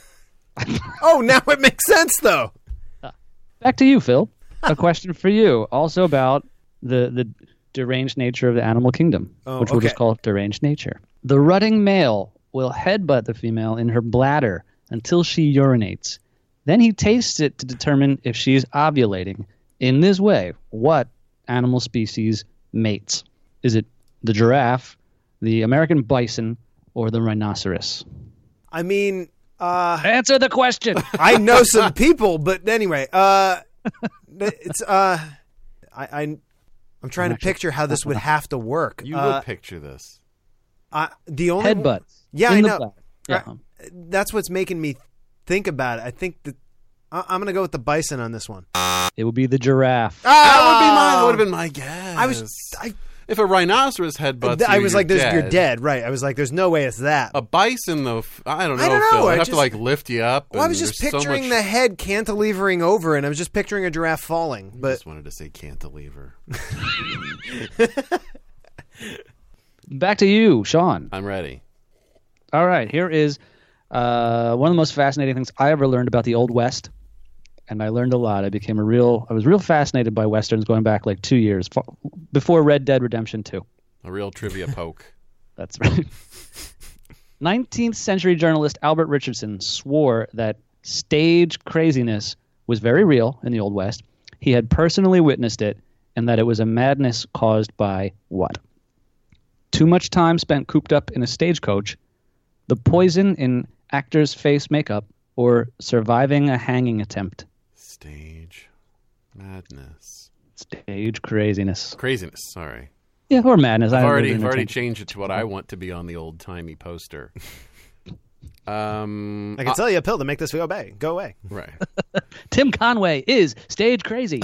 Oh, now it makes sense, though. Back to you, Phil. A question for you, also about the the deranged nature of the animal kingdom, Oh, which we'll just okay. call deranged nature. The rutting male will headbutt the female in her bladder until she urinates. Then he tastes it to determine if she is ovulating. In this way, what animal species mates? Is it the giraffe, the American bison, or the rhinoceros? I mean, uh, Answer the question. I know some people, but anyway, uh, it's, uh, I, I, I'm trying to picture how this would have to work. You uh, will picture this. I, the only Headbutt. Yeah, in I the know. bladder. Yeah. Uh, That's what's making me think about it. I think that I, I'm going to go with the bison on this one. It would be the giraffe. That would be my that would have been my guess. I was, I, if a rhinoceros headbutts I you, was you're like, there's, dead. you're dead, right? I was like, there's no way it's that. A bison, though, f- I don't know. I don't know, Phil. I'd I have just- to like lift you up. Well, I and was just there's so picturing much- the head cantilevering over, and I was just picturing a giraffe falling. I But just wanted to say cantilever. Back to you, Sean. I'm ready. All right, here is uh, one of the most fascinating things I ever learned about the Old West, and I learned a lot. I became a real, I was real fascinated by westerns going back like two years fa- before Red Dead Redemption two. A real trivia poke. That's right. nineteenth century journalist Albert Richardson swore that stage craziness was very real in the Old West. He had personally witnessed it, and that it was a madness caused by what? Too much time spent cooped up in a stagecoach, the poison in actors' face makeup, or surviving a hanging attempt. Stage madness. Stage craziness. Craziness, sorry. Yeah, or madness. I I've don't already, really I've already intend- changed it to what I want to be on the old timey poster. Um, I can tell you a pill to make this go away. Go away. right. Tim Conway is stage crazy.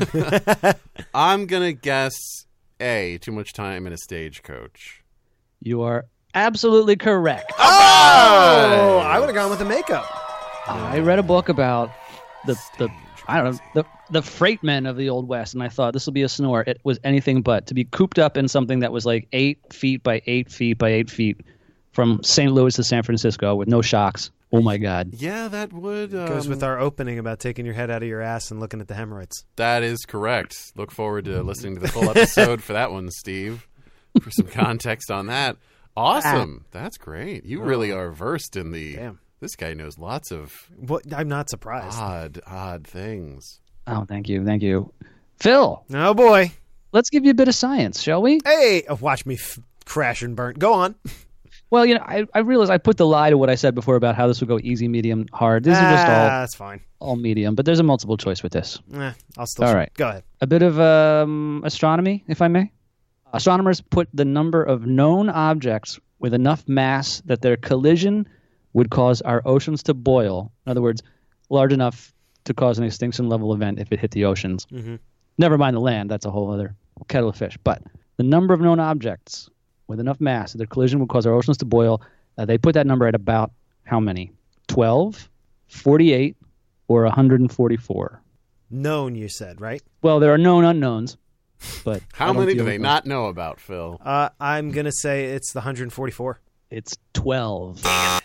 I'm gonna guess A. Too much time in a stagecoach. You are absolutely correct. Oh, I would have gone with the makeup. I read a book about the the I don't know the the freight men of the Old West, and I thought this will be a snore. It was anything but to be cooped up in something that was like eight feet by eight feet by eight feet from Saint Louis to San Francisco with no shocks. Oh my God! Yeah, that would um, Goes with our opening about taking your head out of your ass and looking at the hemorrhoids. That is correct. Look forward to listening to the full episode for that one, Steve, for some context on that. Awesome. That's great. You really are versed in the. Damn. This guy knows lots of What? I'm not surprised. odd, odd things. Oh, thank you, thank you, Phil. Oh boy. Let's give you a bit of science, shall we? Hey, oh, watch me f- crash and burn. Go on. Well, you know, I, I realize I put the lie to what I said before about how this would go easy, medium, hard. These ah, are just all that's fine. all medium, but there's a multiple choice with this. Eh, I'll still. All right. Go ahead. A bit of um, astronomy, if I may. Astronomers put the number of known objects with enough mass that their collision would cause our oceans to boil. In other words, large enough to cause an extinction level event if it hit the oceans. Mm-hmm. Never mind the land. That's a whole other kettle of fish. But the number of known objects with enough mass that their collision would cause our oceans to boil, uh, they put that number at about how many? twelve, forty-eight, or one hundred forty-four? Known, you said, right? Well, there are known unknowns. But I How don't many deal do they with them. not know about, Phil? Uh, I'm gonna say it's the one hundred forty-four. It's twelve.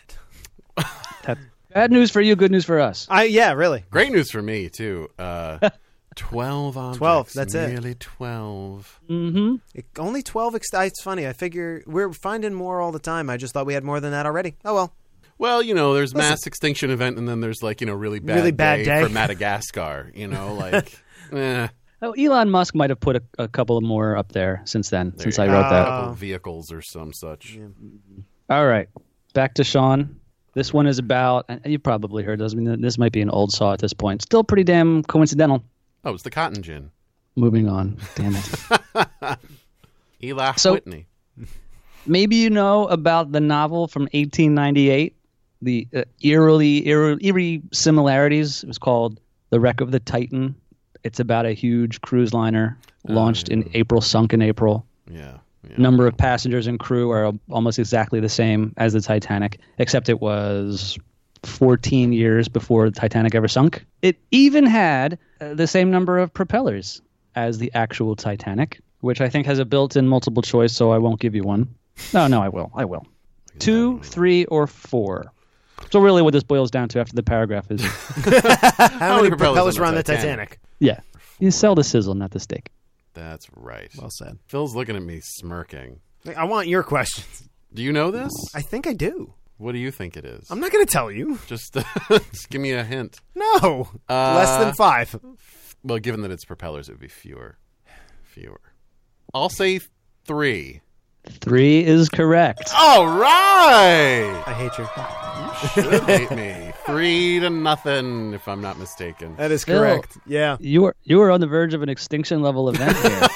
That's bad news for you, good news for us. I yeah, really. Great news for me, too. Uh, twelve objects. twelve, that's it. Nearly twelve. Mm-hmm. It, only twelve. Ex- it's funny. I figure we're finding more all the time. I just thought we had more than that already. Oh well. Well, you know, there's mass extinction event, and then there's, like, you know, really bad, Really bad day. for Madagascar. You know, like, eh. Oh, Elon Musk might have put a, a couple more up there since then, There since you I go. wrote A that. couple of vehicles or some such. All right, back to Sean. This one is about, and you probably heard this. I mean, this might be an old saw at this point. Still pretty damn coincidental. Oh, it's the cotton gin. Moving on. Damn it. Eli So- Whitney. Maybe you know about the novel from eighteen ninety-eight, the uh, eerily, eerie, eerie similarities. It was called The Wreck of the Titan. It's about a huge cruise liner launched in April, sunk in April. Yeah. yeah. Number of passengers and crew are almost exactly the same as the Titanic, except it was fourteen years before the Titanic ever sunk. It even had uh, the same number of propellers as the actual Titanic, which I think has a built-in multiple choice, so I won't give you one. No, no, I will. I will. Two, three, or four. So really what this boils down to after the paragraph is, How many many propellers propellers on were on the the Titanic? Titanic? yeah, you sell the sizzle, not the steak. That's right. Well said. Phil's looking at me smirking. I want your questions. Do you know this? I think I do. What do you think it is? I'm not going to tell you. Just, just give me a hint. No. Uh, Less than five. Well, given that it's propellers, it would be fewer. Fewer. I'll say three. Three is correct. All right! I hate you. Should hate me. Three to nothing, if I'm not mistaken. That is Phil. correct. Yeah. You were you were on the verge of an extinction level event here.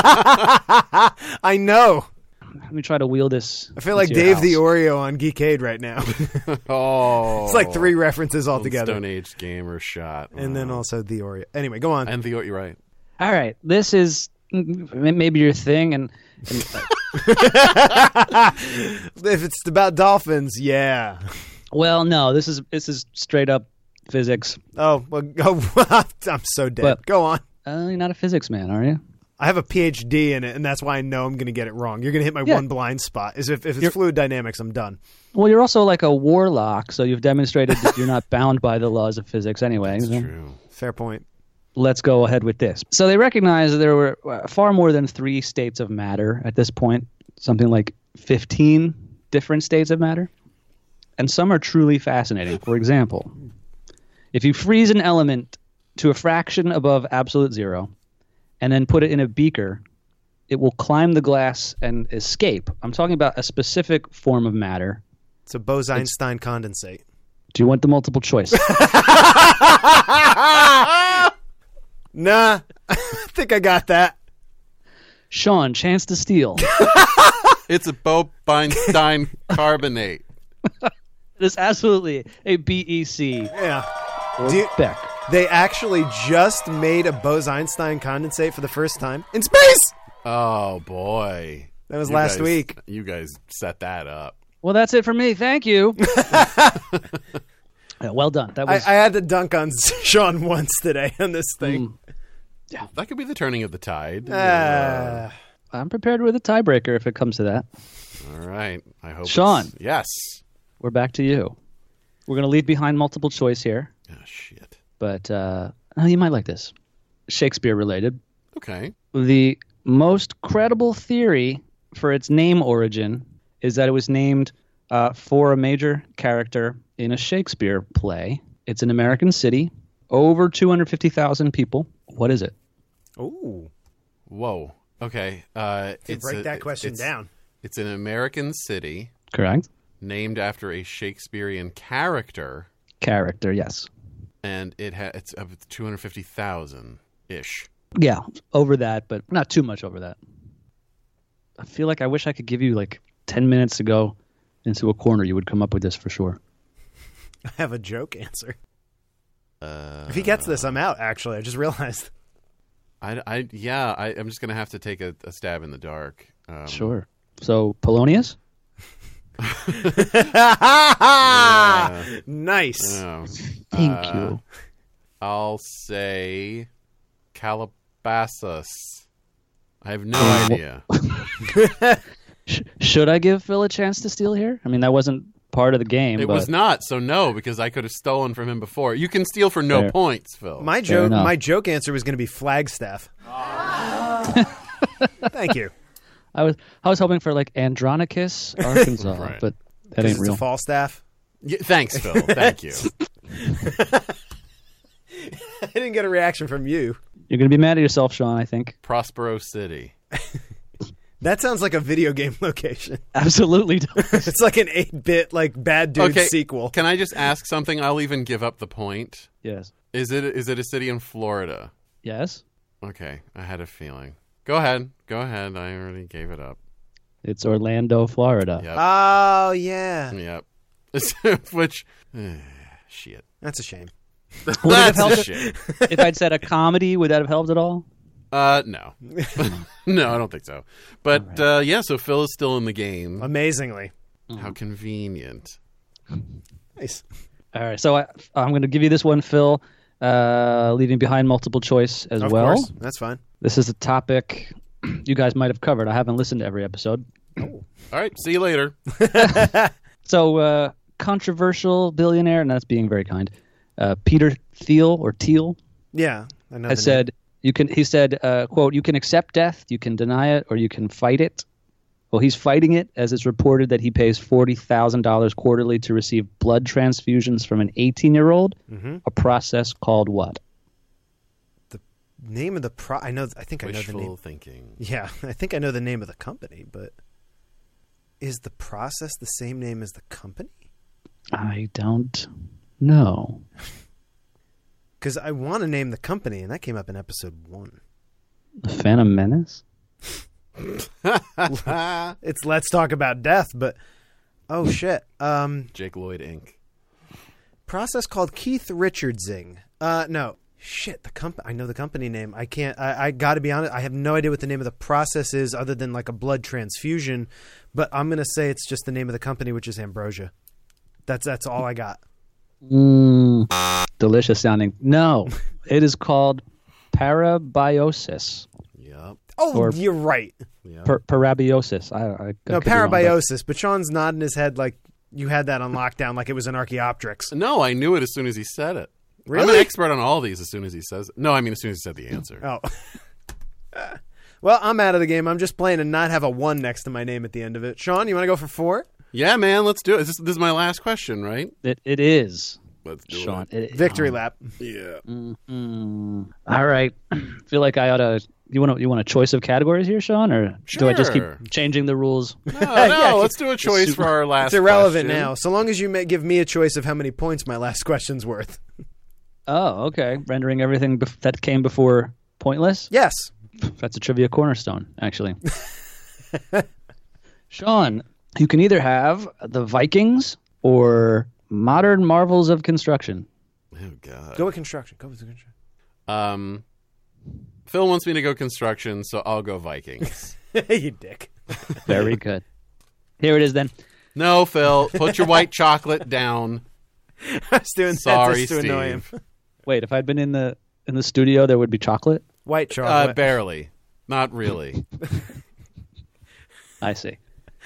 I know. Let me try to wheel this. I feel like into your Dave the house. Oreo on Geekade right now. Oh. It's like three references Old altogether. Stone Age gamer shot. And then Oh. also the Oreo. Anyway, go on. And the you're right. All right, this is mm, maybe your thing, and, and If it's about dolphins, yeah. well, no, this is this is straight up physics. Oh, well, oh, I'm so dead. But- go on. Uh, you're not a physics man, are you? I have a P H D in it, and that's why I know I'm going to get it wrong. You're going to hit my Yeah. one blind spot. Is if, if it's You're- fluid dynamics, I'm done. Well, you're also like a warlock, so you've demonstrated that you're not bound by the laws of physics anyway. It's So true. Fair point. let's go ahead with this. So they recognized that there were uh, far more than three states of matter at this point, something like fifteen different states of matter. And some are truly fascinating. For example, if you freeze an element to a fraction above absolute zero and then put it in a beaker, it will climb the glass and escape. I'm talking about a specific form of matter. It's a Bose-Einstein condensate. Do you want the multiple choice? Nah, I think I got that. Sean, chance to steal. It's a Bo Beinstein carbonate. It is absolutely a B E C. Yeah. Or Do you- Beck. They actually just made a Bose-Einstein condensate for the first time in space. Oh boy, That was You last guys- week. You guys set that up. Well, that's it for me. Thank you. Yeah, well done. That I, was I had to dunk on Sean once today on this thing. That could be the turning of the tide. Uh, I'm prepared with a tiebreaker if it comes to that. All right. I hope. Sean. it's- Yes. We're back to you. We're going to leave behind multiple choice here, Oh shit. but uh, oh, you might like this. Shakespeare related. Okay. The most credible theory for its name origin is that it was named uh, for a major character in a Shakespeare play. It's an American city, over two hundred fifty thousand people. What is it? ooh. Whoa. Okay. Uh, To it's break a- that question it's- down. It's an American city Correct. named after a Shakespearean character, Character, yes. and it ha- it's of two hundred fifty thousand ish. Yeah, over that, but not too much over that. I feel like I wish I could give you like ten minutes to go into a corner. You would come up with this for sure. I have a joke answer. Uh, If he gets this, I'm out, actually. I just realized. I, I yeah. I, I'm just gonna have to take a, a stab in the dark. Um, Sure. So, Polonius? yeah. Nice. Oh. Thank Uh, you. I'll say Calabasas. I have no Uh, idea. Sh- should I give Phil a chance to steal here? I mean, that wasn't part of the game. It but was not, so no, because I could have stolen from him before. You can steal for no Fair. points, Phil. My Fair joke, enough. my joke answer was going to be Flagstaff. Thank you. I was I was hoping for like Andronicus, Arkansas, Right. but that 'Cause ain't it's real. a Falstaff. Yeah, thanks, Phil. Thank you. I didn't get a reaction from you. You're gonna be mad at yourself, Sean. I think. Prospero City. That sounds like a video game location. Absolutely. does. It's like an eight-bit, like bad dude Okay, sequel. Can I just ask something? I'll even give up the point. Yes. Is it is it a city in Florida? Yes. Okay, I had a feeling. Go ahead. Go ahead. I already gave it up. It's Orlando, Florida. Yep. Oh yeah, Yep. Which, eh, shit. that's a shame. Would it have That's helped a if- shit. If I'd said a comedy, would that have helped at all? Uh, no. No, I don't think so. But, uh, yeah, so Phil is still in the game. Amazingly How convenient. nice. All right. So I, I'm going to give you this one, Phil, uh, leaving behind multiple choice as Of well. course, that's fine. This is a topic you guys might have covered. I haven't listened to every episode. All right, see you later. So, uh, controversial billionaire, and that's being very kind. Uh, Peter Thiel or Thiel Yeah, I know. has the name. said you can. He said, uh, "quote You can accept death, you can deny it, or you can fight it." Well, he's fighting it, as it's reported that he pays forty thousand dollars quarterly to receive blood transfusions from an eighteen-year-old. Mm-hmm. A process called what? name of the pro. I know. I think I know the name. Wishful thinking. Yeah, I think I know the name of the company, but is the process the same name as the company? I don't know. Because I want to name the company, and that came up in episode one. The Phantom Menace? It's Let's Talk About Death, but oh shit. Um, Jake Lloyd Incorporated. process called Keith Richardsing. Uh, no. Shit, the comp- I know the company name. I can't. I, I got to be honest. I have no idea what the name of the process is, other than like a blood transfusion. But I'm gonna say it's just the name of the company, which is Ambrosia. That's that's all I got. Mm, delicious sounding. No, it is called parabiosis. Yep. Oh, Or- you're right. Yep. Per- parabiosis. I, I, I No, could be wrong, but- parabiosis. But Sean's nodding his head like you had that on lockdown, like it was an Archaeopteryx. No, I knew it as soon as he said it. I'm Really? an expert on all these as soon as he says it. No, I mean as soon as he said the answer. Oh. Well, I'm out of the game. I'm just playing and not have a one next to my name at the end of it. Sean, you want to go for four? Yeah, man, let's do it. This, this is my last question, right? It, it is, Let's do Sean. it. It, Victory oh. lap. Yeah. Mm, all right. Feel like I ought to. You want to? You want a choice of categories here, Sean, or do I just keep Sure. changing the rules? No, no, Yeah, let's do a choice super- for our last It's irrelevant question. now, so long as you may give me a choice of how many points my last question's worth. Oh, okay. Rendering everything bef- that came before pointless. Yes. That's a trivia cornerstone, actually. Sean, you can either have the Vikings or modern marvels of construction. Oh God. Go with construction. Go with construction. Um, Phil wants me to go construction, so I'll go Vikings. You dick. Very good. Here it is then. No, Phil, put your white chocolate down. I was doing Sorry, that just to annoy him. Steve. Wait, if I'd been in the in the studio, there would be chocolate? White Uh, chocolate. barely. Not really. I see.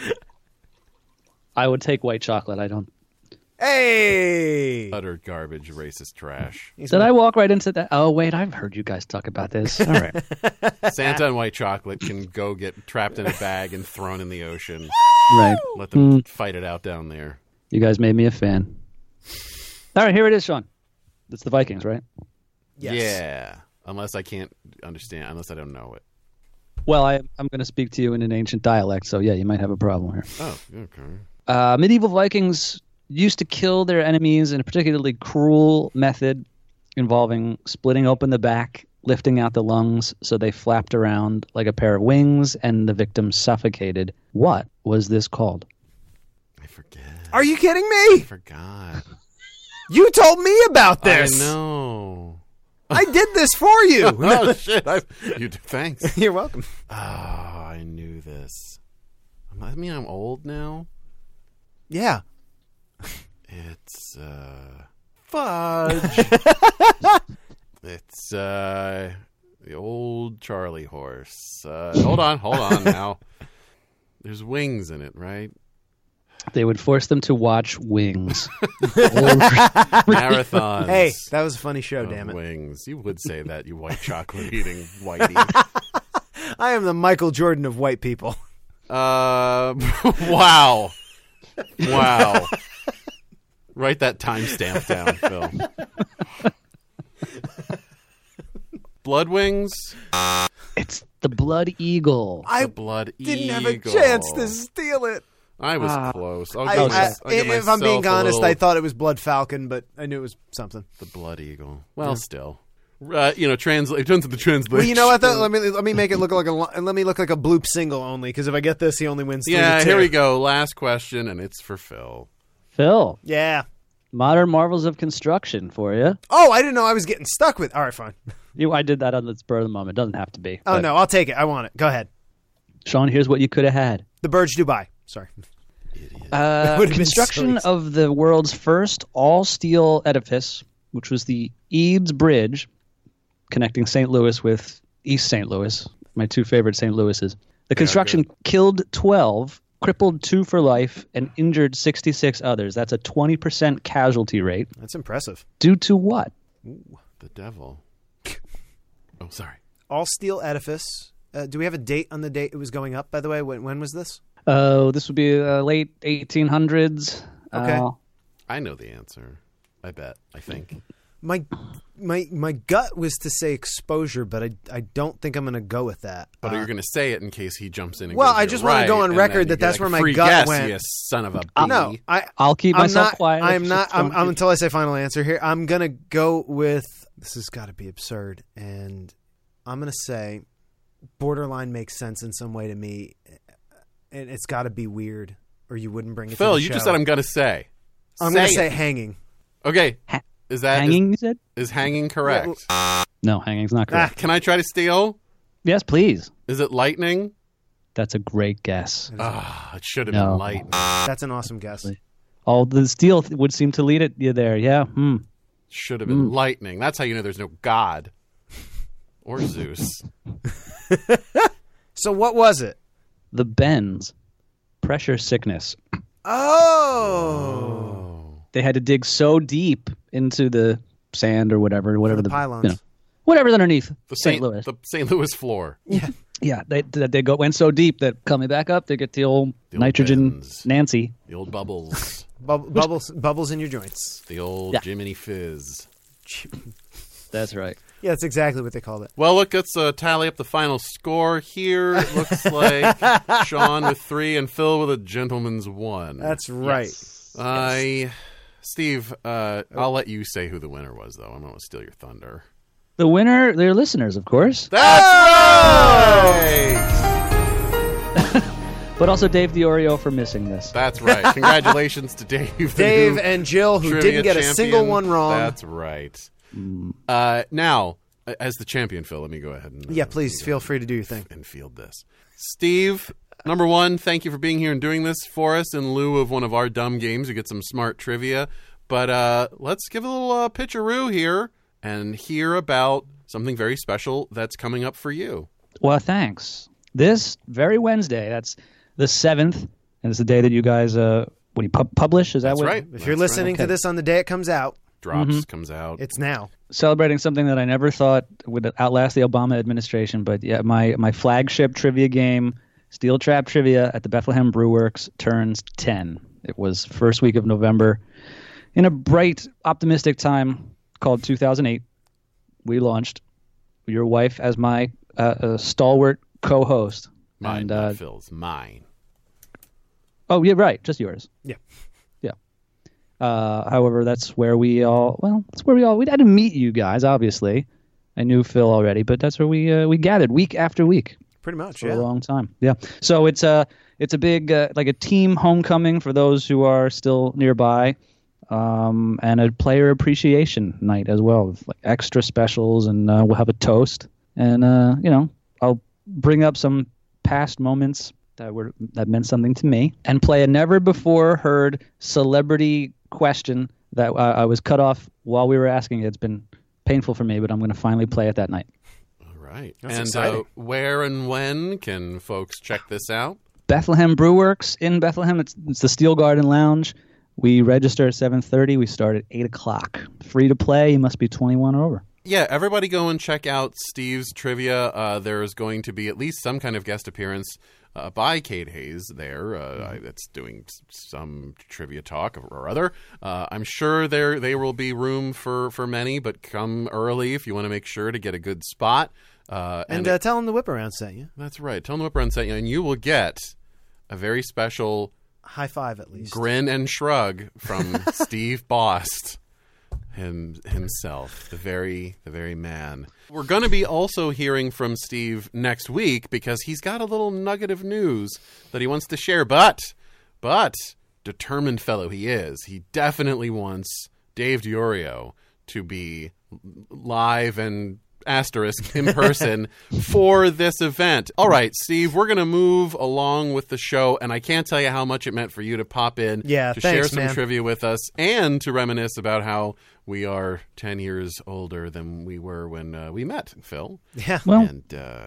I would take white chocolate. I don't. Hey! Utter garbage, racist trash. He's Did my- I walk right into that? Oh, wait, I've heard you guys talk about this. All right. Santa and white chocolate can go get trapped in a bag and thrown in the ocean. Right. Let them fight it out down there. You guys made me a fan. All right, here it is, Sean. It's the Vikings, right? Yes. Yeah. Unless I can't understand, unless I don't know it. Well, I, I'm going to speak to you in an ancient dialect, so yeah, you might have a problem here. Oh, okay. Uh, medieval Vikings used to kill their enemies in a particularly cruel method involving splitting open the back, lifting out the lungs so they flapped around like a pair of wings, and the victim suffocated. What was this called? I forget. Are you kidding I me? forgot. You told me about this. I know. I did this for you. Oh, shit. I, you, thanks. You're welcome. Oh, I knew this. I mean, I'm old now. Yeah. It's, uh... Fudge. It's, uh... the old Charlie horse. Uh, hold on, hold on now. There's wings in it, right? They would force them to watch Wings. Marathons. Hey, that was a funny show, of damn it. Wings. You would say that, you white chocolate eating whitey. I am the Michael Jordan of white people. Uh, wow. Wow. Write that timestamp down, Phil. Blood Wings? It's the Blood Eagle. I The Blood didn't Eagle. have a chance to steal it. I was Ah. close. I'll I, give, I- my- I'll give if I'm being myself a honest, little- I thought it was Blood Falcon, but I knew it was something. The Blood Eagle. Well, still. Uh, you know, translate. In terms of the translation. Well, you know what? Though? Let me let me make it look like a lo- let me look like a bloop single only, because if I get this, he only wins. Three Yeah, to two. here we go. Last question, and it's for Phil. Phil, Yeah. modern marvels of construction for you. Oh, I didn't know I was getting stuck with. All right, fine. You, I did that on the spur of the moment. Doesn't have to be. Oh But, no, I'll take it. I want it. Go ahead. Sean, here's what you could have had. The Burj Dubai. Sorry. Uh, would've been construction so of the world's first all-steel edifice, which was the Eads Bridge, connecting Saint Louis with East Saint Louis, my two favorite Saint Louises. The construction killed twelve, crippled two for life, and injured sixty-six others. That's a twenty percent casualty rate. That's impressive. Due to what? The devil. Oh, sorry. All steel edifice. Uh, do we have a date on the date it was going up? By the way, when when was this? Oh, this would be uh, late eighteen hundreds. Okay. Uh, I know the answer. I bet. I think. My my my gut was to say exposure, but I I don't think I'm going to go with that. But Uh, you're going to say it in case he jumps in and Well, goes, I "You're just wanna right," go on and record then you that get that's a where my free gut guess, went. You son of a Uh, bee. no, I I'll keep I'm myself not, quiet. I'm Just not. I'm, don't I'm get- until I say final answer here. I'm gonna go with this. Has got to be absurd, and I'm gonna say borderline makes sense in some way to me, and it's got to be weird, or you wouldn't bring it. Phil, to the you show. just said I'm going to say. I'm gonna Say say it. hanging. Okay. Ha- Is that is, Hanging, you said? is hanging correct? No, hanging's not correct. Can I try to steal? Yes, please. Is it lightning? That's a great guess. Ah, it should have No. been lightning. That's an awesome guess. Oh, the steel th- would seem to lead it you there. Yeah. Hmm. Should have been lightning. That's how you know there's no God or Zeus. So what was it? The bends. Pressure sickness. Oh, They had to dig so deep into the sand or whatever, whatever the the, pylons. you know, whatever's underneath The Saint Louis. The Saint Louis floor. Yeah, they they they go went so deep that coming back up, they get the old The old nitrogen bends. Nancy. The old bubbles. Bub- bubbles, bubbles in your joints. The old Yeah. Jiminy Fizz. That's right. Yeah, that's exactly what they called it. Well, look, let's uh, tally up the final score here. It looks like Sean with three and Phil with a gentleman's one. That's right. I, Steve, uh, I'll let you say who the winner was, though. I'm going to steal your thunder. The winner, they're listeners, of course, That's right. but also Dave DiOrio for missing this. That's right. Congratulations to Dave. the Dave new and Jill, who trivia didn't get a champion. single one wrong. That's right. Uh, now, as the champion, Phil, let me go ahead and uh, Yeah, please feel free to do your thing. and field this. Steve, number one, thank you for being here and doing this for us in lieu of one of our dumb games. You get some smart trivia. But uh, let's give a little uh, pitcheroo here and hear about something very special that's coming up for you. Well, thanks. This very Wednesday, that's the seventh, and it's the day that you guys, uh, what do you pub- publish? Is that That's what? right. If That's you're right. listening to this on the day it comes out, Drops comes out. it's now. Celebrating something that I never thought would outlast the Obama administration, but yeah, my, my flagship trivia game, Steel Trap Trivia at the Bethlehem Brew Works, turns ten. It was first week of November. In a bright, optimistic time called two thousand eight, we launched. Your wife as my uh, uh, stalwart co-host. Mine, and, not uh, Phil's. Mine. oh, yeah, right, just yours. Yeah. Yeah. Uh, however, that's where we all, well, that's where we all, we had to meet you guys, obviously. I knew Phil already, but that's where we uh, we gathered week after week. Pretty much, For yeah. a long time. Yeah. So it's a it's a big uh, like a team homecoming for those who are still nearby, um, and a player appreciation night as well, with like extra specials, and uh, we'll have a toast, and uh, you know I'll bring up some past moments that were that meant something to me, and play a never before heard celebrity question that I, I was cut off while we were asking it. It's been painful for me, but I'm going to finally play it that night. Right. That's and exciting. uh, where and when can folks check this out? Bethlehem Brew Works in Bethlehem. It's, it's the Steel Garden Lounge. We register at seven thirty. We start at eight o'clock. Free to play. You must be twenty-one or over. Yeah, everybody go and check out Steve's trivia. Uh, there's going to be at least some kind of guest appearance uh, by Kate Hayes there. Uh, that's doing s- some trivia talk or other. Uh, I'm sure there there will be room for, for many, but come early if you want to make sure to get a good spot. Uh, And, and uh, tell them the whip around sent you. that's right. Tell them up around you, and you will get a very special High five, at least. grin and shrug from Steve Bost him, himself, the very the very man. We're going to be also hearing from Steve next week because he's got a little nugget of news that he wants to share. But, but, determined fellow he is, he definitely wants Dave DiOrio to be live and asterisk in person for this event. All right, Steve, we're going to move along with the show, and I can't tell you how much it meant for you to pop in Yeah, to thanks, share some man. trivia with us and to reminisce about how we are ten years older than we were when uh, we met, Phil. Yeah. Well, And uh,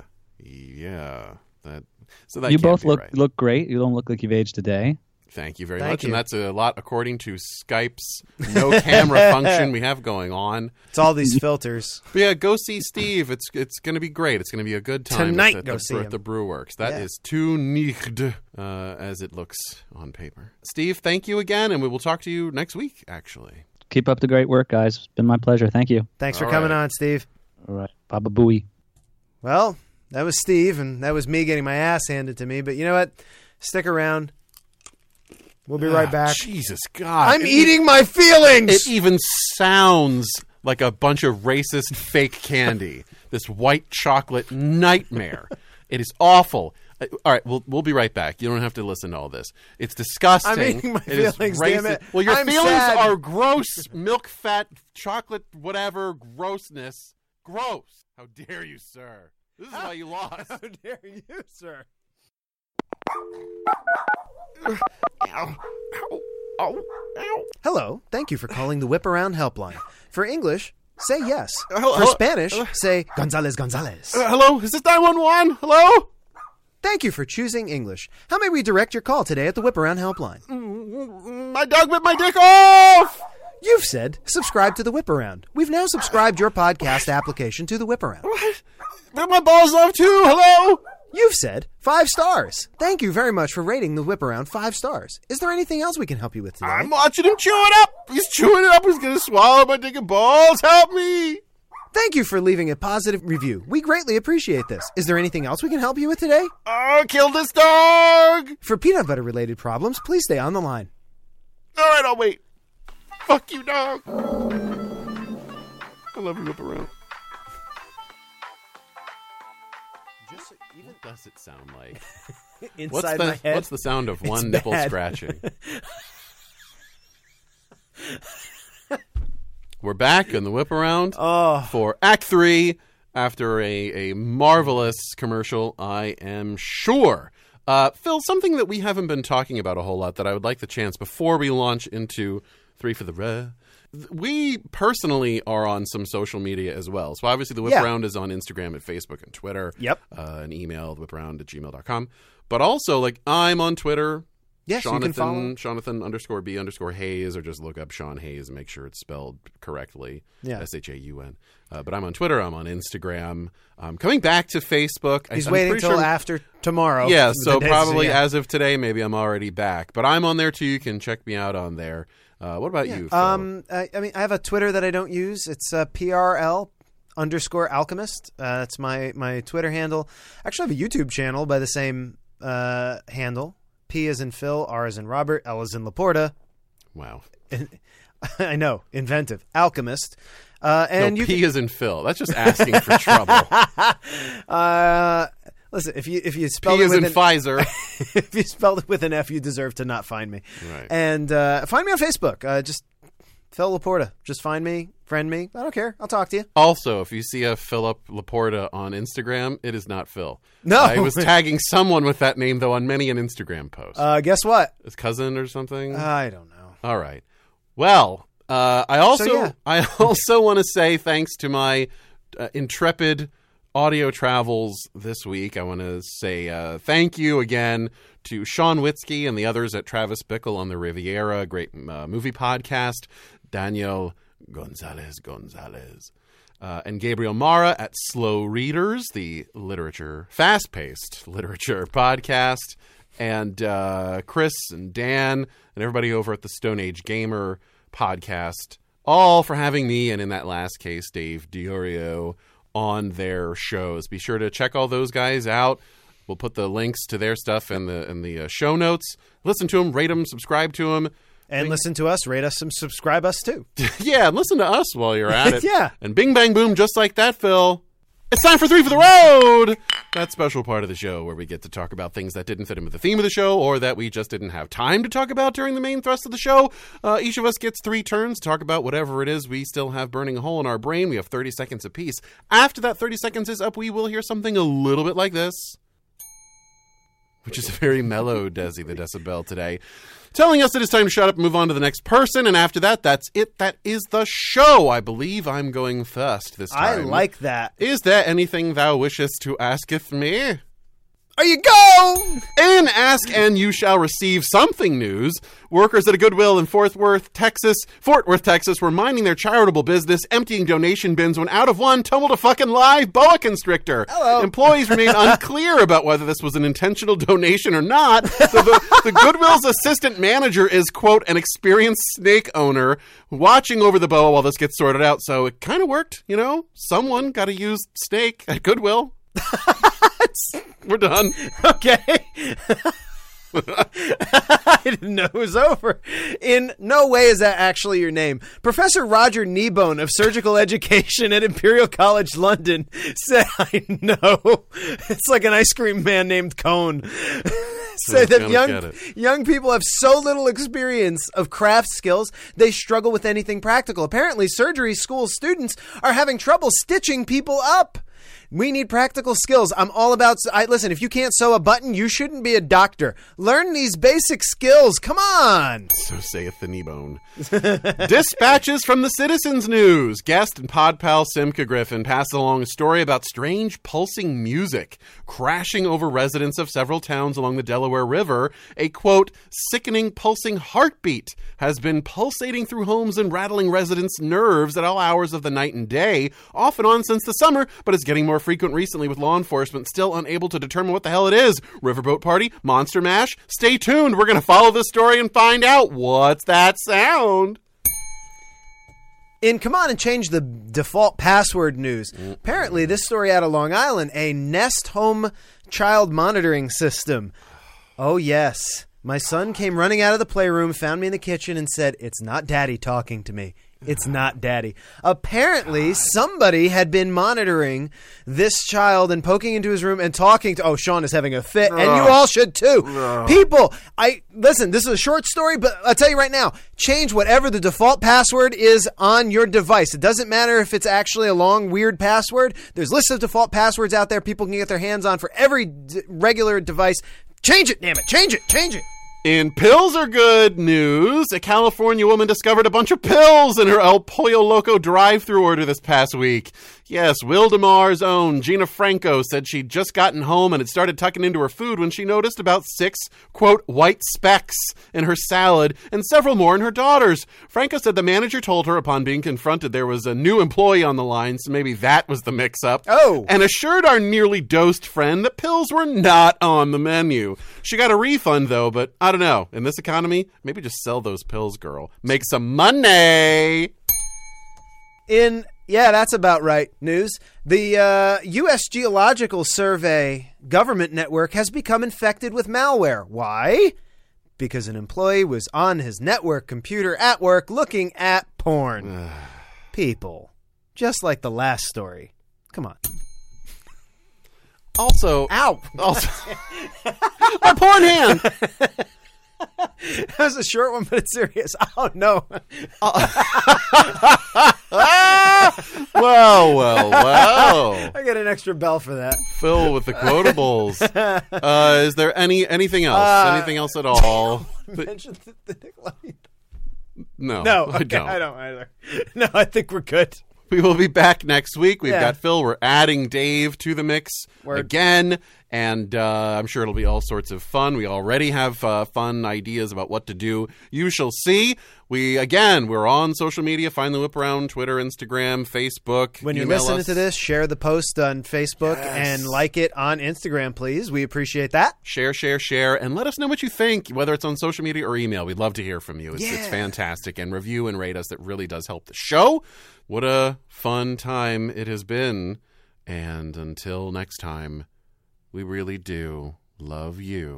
yeah, that so that you can't both be look right. look great. You don't look like you've aged a day. Thank you very Thank much, you. and that's a lot according to Skype's no camera function we have going on. It's all these filters. But yeah, go see Steve. It's it's going to be great. It's going to be a good time Tonight, at the, go the, see at him. the Brew Works. That Yeah. is too nicht, uh, as it looks on paper. Steve, thank you again, and we will talk to you next week. Actually, Keep up the great work, guys. It's been my pleasure. Thank you. Thanks for All coming right. on, Steve. All right. Baba Booey. Well, that was Steve, and that was me getting my ass handed to me. But you know what? Stick around. We'll be right Ah, back. Jesus God, I'm It- eating my feelings. It even sounds like a bunch of racist fake candy. This white chocolate nightmare. It is awful. Uh, All right, we'll we'll be right back. You don't have to listen to all this. It's disgusting. I'm eating my It is feelings, damn racist. it. Well, your I'm feelings sad. are gross, milk fat, chocolate, whatever grossness. Gross. How dare you, sir? This is why you lost. How dare you, sir? Hello. Thank you for calling the Whip Around Helpline. For English, say yes. Hello- For hello- Spanish, say Gonzalez Gonzalez. Uh, hello, is this nine one one? Hello? Thank you for choosing English. How may we direct your call today at the Whip Around Helpline? My dog bit my dick off! You've said subscribe to the Whip Around. We've now subscribed your podcast application to the Whip Around. What? Bit my balls off too? Hello? You've said five stars. Thank you very much for rating the Whip Around five stars. Is there anything else we can help you with today? I'm watching him chew it up. He's chewing it up. He's going to swallow my dick and balls. Help me. Thank you for leaving a positive review. We greatly appreciate this. Is there anything else we can help you with today? Oh, kill this dog. For peanut butter related problems, please stay on the line. All right, I'll wait. Fuck you, dog. I love you, Whip Around. What does it sound like? Inside What's the my head. What's the sound of one It's nipple bad. scratching? We're back in the whip around Oh. for Act Three after a, a marvelous commercial, I am sure. Uh, Phil, something that we haven't been talking about a whole lot that I would like the chance before we launch into Three for the Re. We personally are on some social media as well. So obviously the Whip Yeah. Around is on Instagram and Facebook and Twitter. Yep. Uh, an email, whiparound at gmail dot com. But also, like, I'm on Twitter. Yes, you Jonathan, can follow. Jonathan underscore B underscore Hayes, or just look up Sean Hayes and make sure it's spelled correctly. Yeah. S H A U N. Uh, but I'm on Twitter. I'm on Instagram. I'm coming back to Facebook. I- He's I'm waiting pretty until sure- after tomorrow. Yeah, The so days- probably yeah. as of today, maybe I'm already back. But I'm on there too. You can check me out on there. Uh, what about you, Phil? Um, I, I mean, I have a Twitter that I don't use. It's uh, P R L underscore alchemist. Uh, that's my, my Twitter handle. Actually, I have a YouTube channel by the same uh, handle. P as in Phil, R as in Robert, L as in Laporta. Wow. I know, inventive. Alchemist. Uh, and no, you P can, is in Phil. That's just asking for trouble. uh, listen, if you if you P spell it is with in an, Pfizer. if you spelled it with an F, you deserve to not find me. Right. And uh, find me on Facebook. Uh, just Phil Laporta. Just find me, friend me. I don't care. I'll talk to you. Also, if you see a Philip Laporta on Instagram, it is not Phil. No. I was tagging someone with that name, though, on many an Instagram post. Uh, guess what? His cousin or something? I don't know. All right. Well, uh, I also So, yeah. I also want to say thanks to my uh, intrepid audio travels this week. I want to say uh, thank you again to Sean Witzke and the others at Travis Bickle on the Riviera, great uh, movie podcast, Daniel Gonzalez Gonzalez, uh, and Gabriel Mara at Slow Readers, the literature, fast-paced literature podcast, and uh, Chris and Dan and everybody over at the Stone Age Gamer podcast, all for having me, and in that last case, Dave Diorio, on their shows. Be sure to check all those guys out. We'll put the links to their stuff in the in the uh, show notes. Listen to them, rate them, subscribe to them. And listen to us, rate us, and subscribe us too. Yeah, and listen to us while you're at it. Yeah. And bing, bang, boom, just like that, Phil. It's time for Three for the Road! That special part of the show where we get to talk about things that didn't fit in with the theme of the show or that we just didn't have time to talk about during the main thrust of the show. Uh, each of us gets three turns to talk about whatever it is we still have burning a hole in our brain. We have thirty seconds apiece. After that thirty seconds is up, we will hear something a little bit like this, which is a very mellow Desi the Decibel today, telling us it is time to shut up and move on to the next person. And after that, that's it. That is the show. I believe I'm going first this I time. like that. Is there anything thou wishest to asketh me? Are you go? In Ask and You Shall Receive Something news, workers at a Goodwill in Fort Worth, Texas, Fort Worth, Texas, were minding their charitable business, emptying donation bins when out of one tumbled a fucking live boa constrictor. Hello. Employees remain unclear about whether this was an intentional donation or not. So the, the Goodwill's assistant manager is, quote, an experienced snake owner watching over the boa while this gets sorted out. So it kind of worked, you know? Someone got to use snake at Goodwill. We're done. Okay. I didn't know it was over. In no way is that actually your name. Professor Roger Kneebone of Surgical Education at Imperial College London said, I know, it's like an ice cream man named Cone, said Yeah, that I young, don't get it. young people have so little experience of craft skills, they struggle with anything practical. Apparently, surgery school students are having trouble stitching people up. We need practical skills. I'm all about... I, listen, if you can't sew a button, you shouldn't be a doctor. Learn these basic skills. Come on. So saith the Kneebone. Dispatches from the Citizens News. Guest and pod pal Simca Griffin passed along a story about strange pulsing music crashing over residents of several towns along the Delaware River. A, quote, sickening pulsing heartbeat has been pulsating through homes and rattling residents' nerves at all hours of the night and day, off and on since the summer, but is getting more frequent recently, with law enforcement still unable to determine what the hell it is. Riverboat Party? Monster Mash? Stay tuned. We're going to follow this story and find out what's that sound. In Come On and Change the Default Password news, apparently this story out of Long Island, a Nest Home child monitoring system. Oh, yes. My son came running out of the playroom, found me in the kitchen, and said, "It's not Daddy talking to me. It's not Daddy." Apparently, somebody had been monitoring this child and poking into his room and talking to, oh, Sean is having a fit, and you all should too. People, I listen, this is a short story, but I'll tell you right now, change whatever the default password is on your device. It doesn't matter if it's actually a long, weird password. There's lists of default passwords out there people can get their hands on for every d- regular device. Change it, damn it. Change it. Change it. In pills are good news, a California woman discovered a bunch of pills in her El Pollo Loco drive-thru order this past week. Yes, Wildamar's own Gina Franco said she'd just gotten home and had started tucking into her food when she noticed about six, quote, white specks in her salad and several more in her daughter's. Franco said the manager told her upon being confronted there was a new employee on the line, so maybe that was the mix-up. Oh. And assured our nearly dosed friend that pills were not on the menu. She got a refund, though, but I don't know. In this economy, maybe just sell those pills, girl. Make some money. In, yeah, that's about right, news. The uh, U S Geological Survey government network has become infected with malware. Why? Because an employee was on his network computer at work looking at porn. People. Just like the last story. Come on. Also, Ow! also, my porn hand. That was a short one, but it's serious. Oh, no. Well, well, well. I get an extra bell for that. Phil with the quotables. Uh, is there any anything else? Uh, anything else at all? But- Mention the, the Nickelodeon. no, No, I okay, don't. I don't either. No, I think we're good. We will be back next week. We've Yeah. got Phil. We're adding Dave to the mix Word. again, and uh, I'm sure it'll be all sorts of fun. We already have uh, fun ideas about what to do. You shall see. We, again, we're on social media. Find the Whip Around, Twitter, Instagram, Facebook. When you're Email listening us. to this, share the post on Facebook Yes. and like it on Instagram, please. We appreciate that. Share, share, share, and let us know what you think, whether it's on social media or email. We'd love to hear from you. It's, it's Yeah. fantastic. And review and rate us. That really does help the show. What a fun time it has been. And until next time, we really do love you.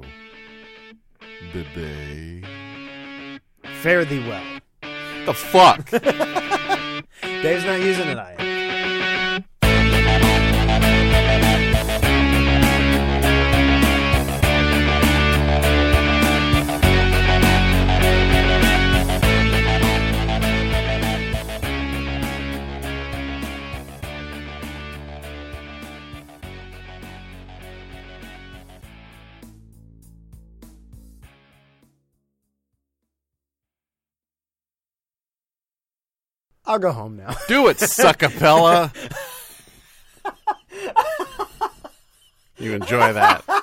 Bye-bye. Fare thee well. The fuck? Dave's not using it, I am. I'll go home now. Do it, suckapella. You enjoy that.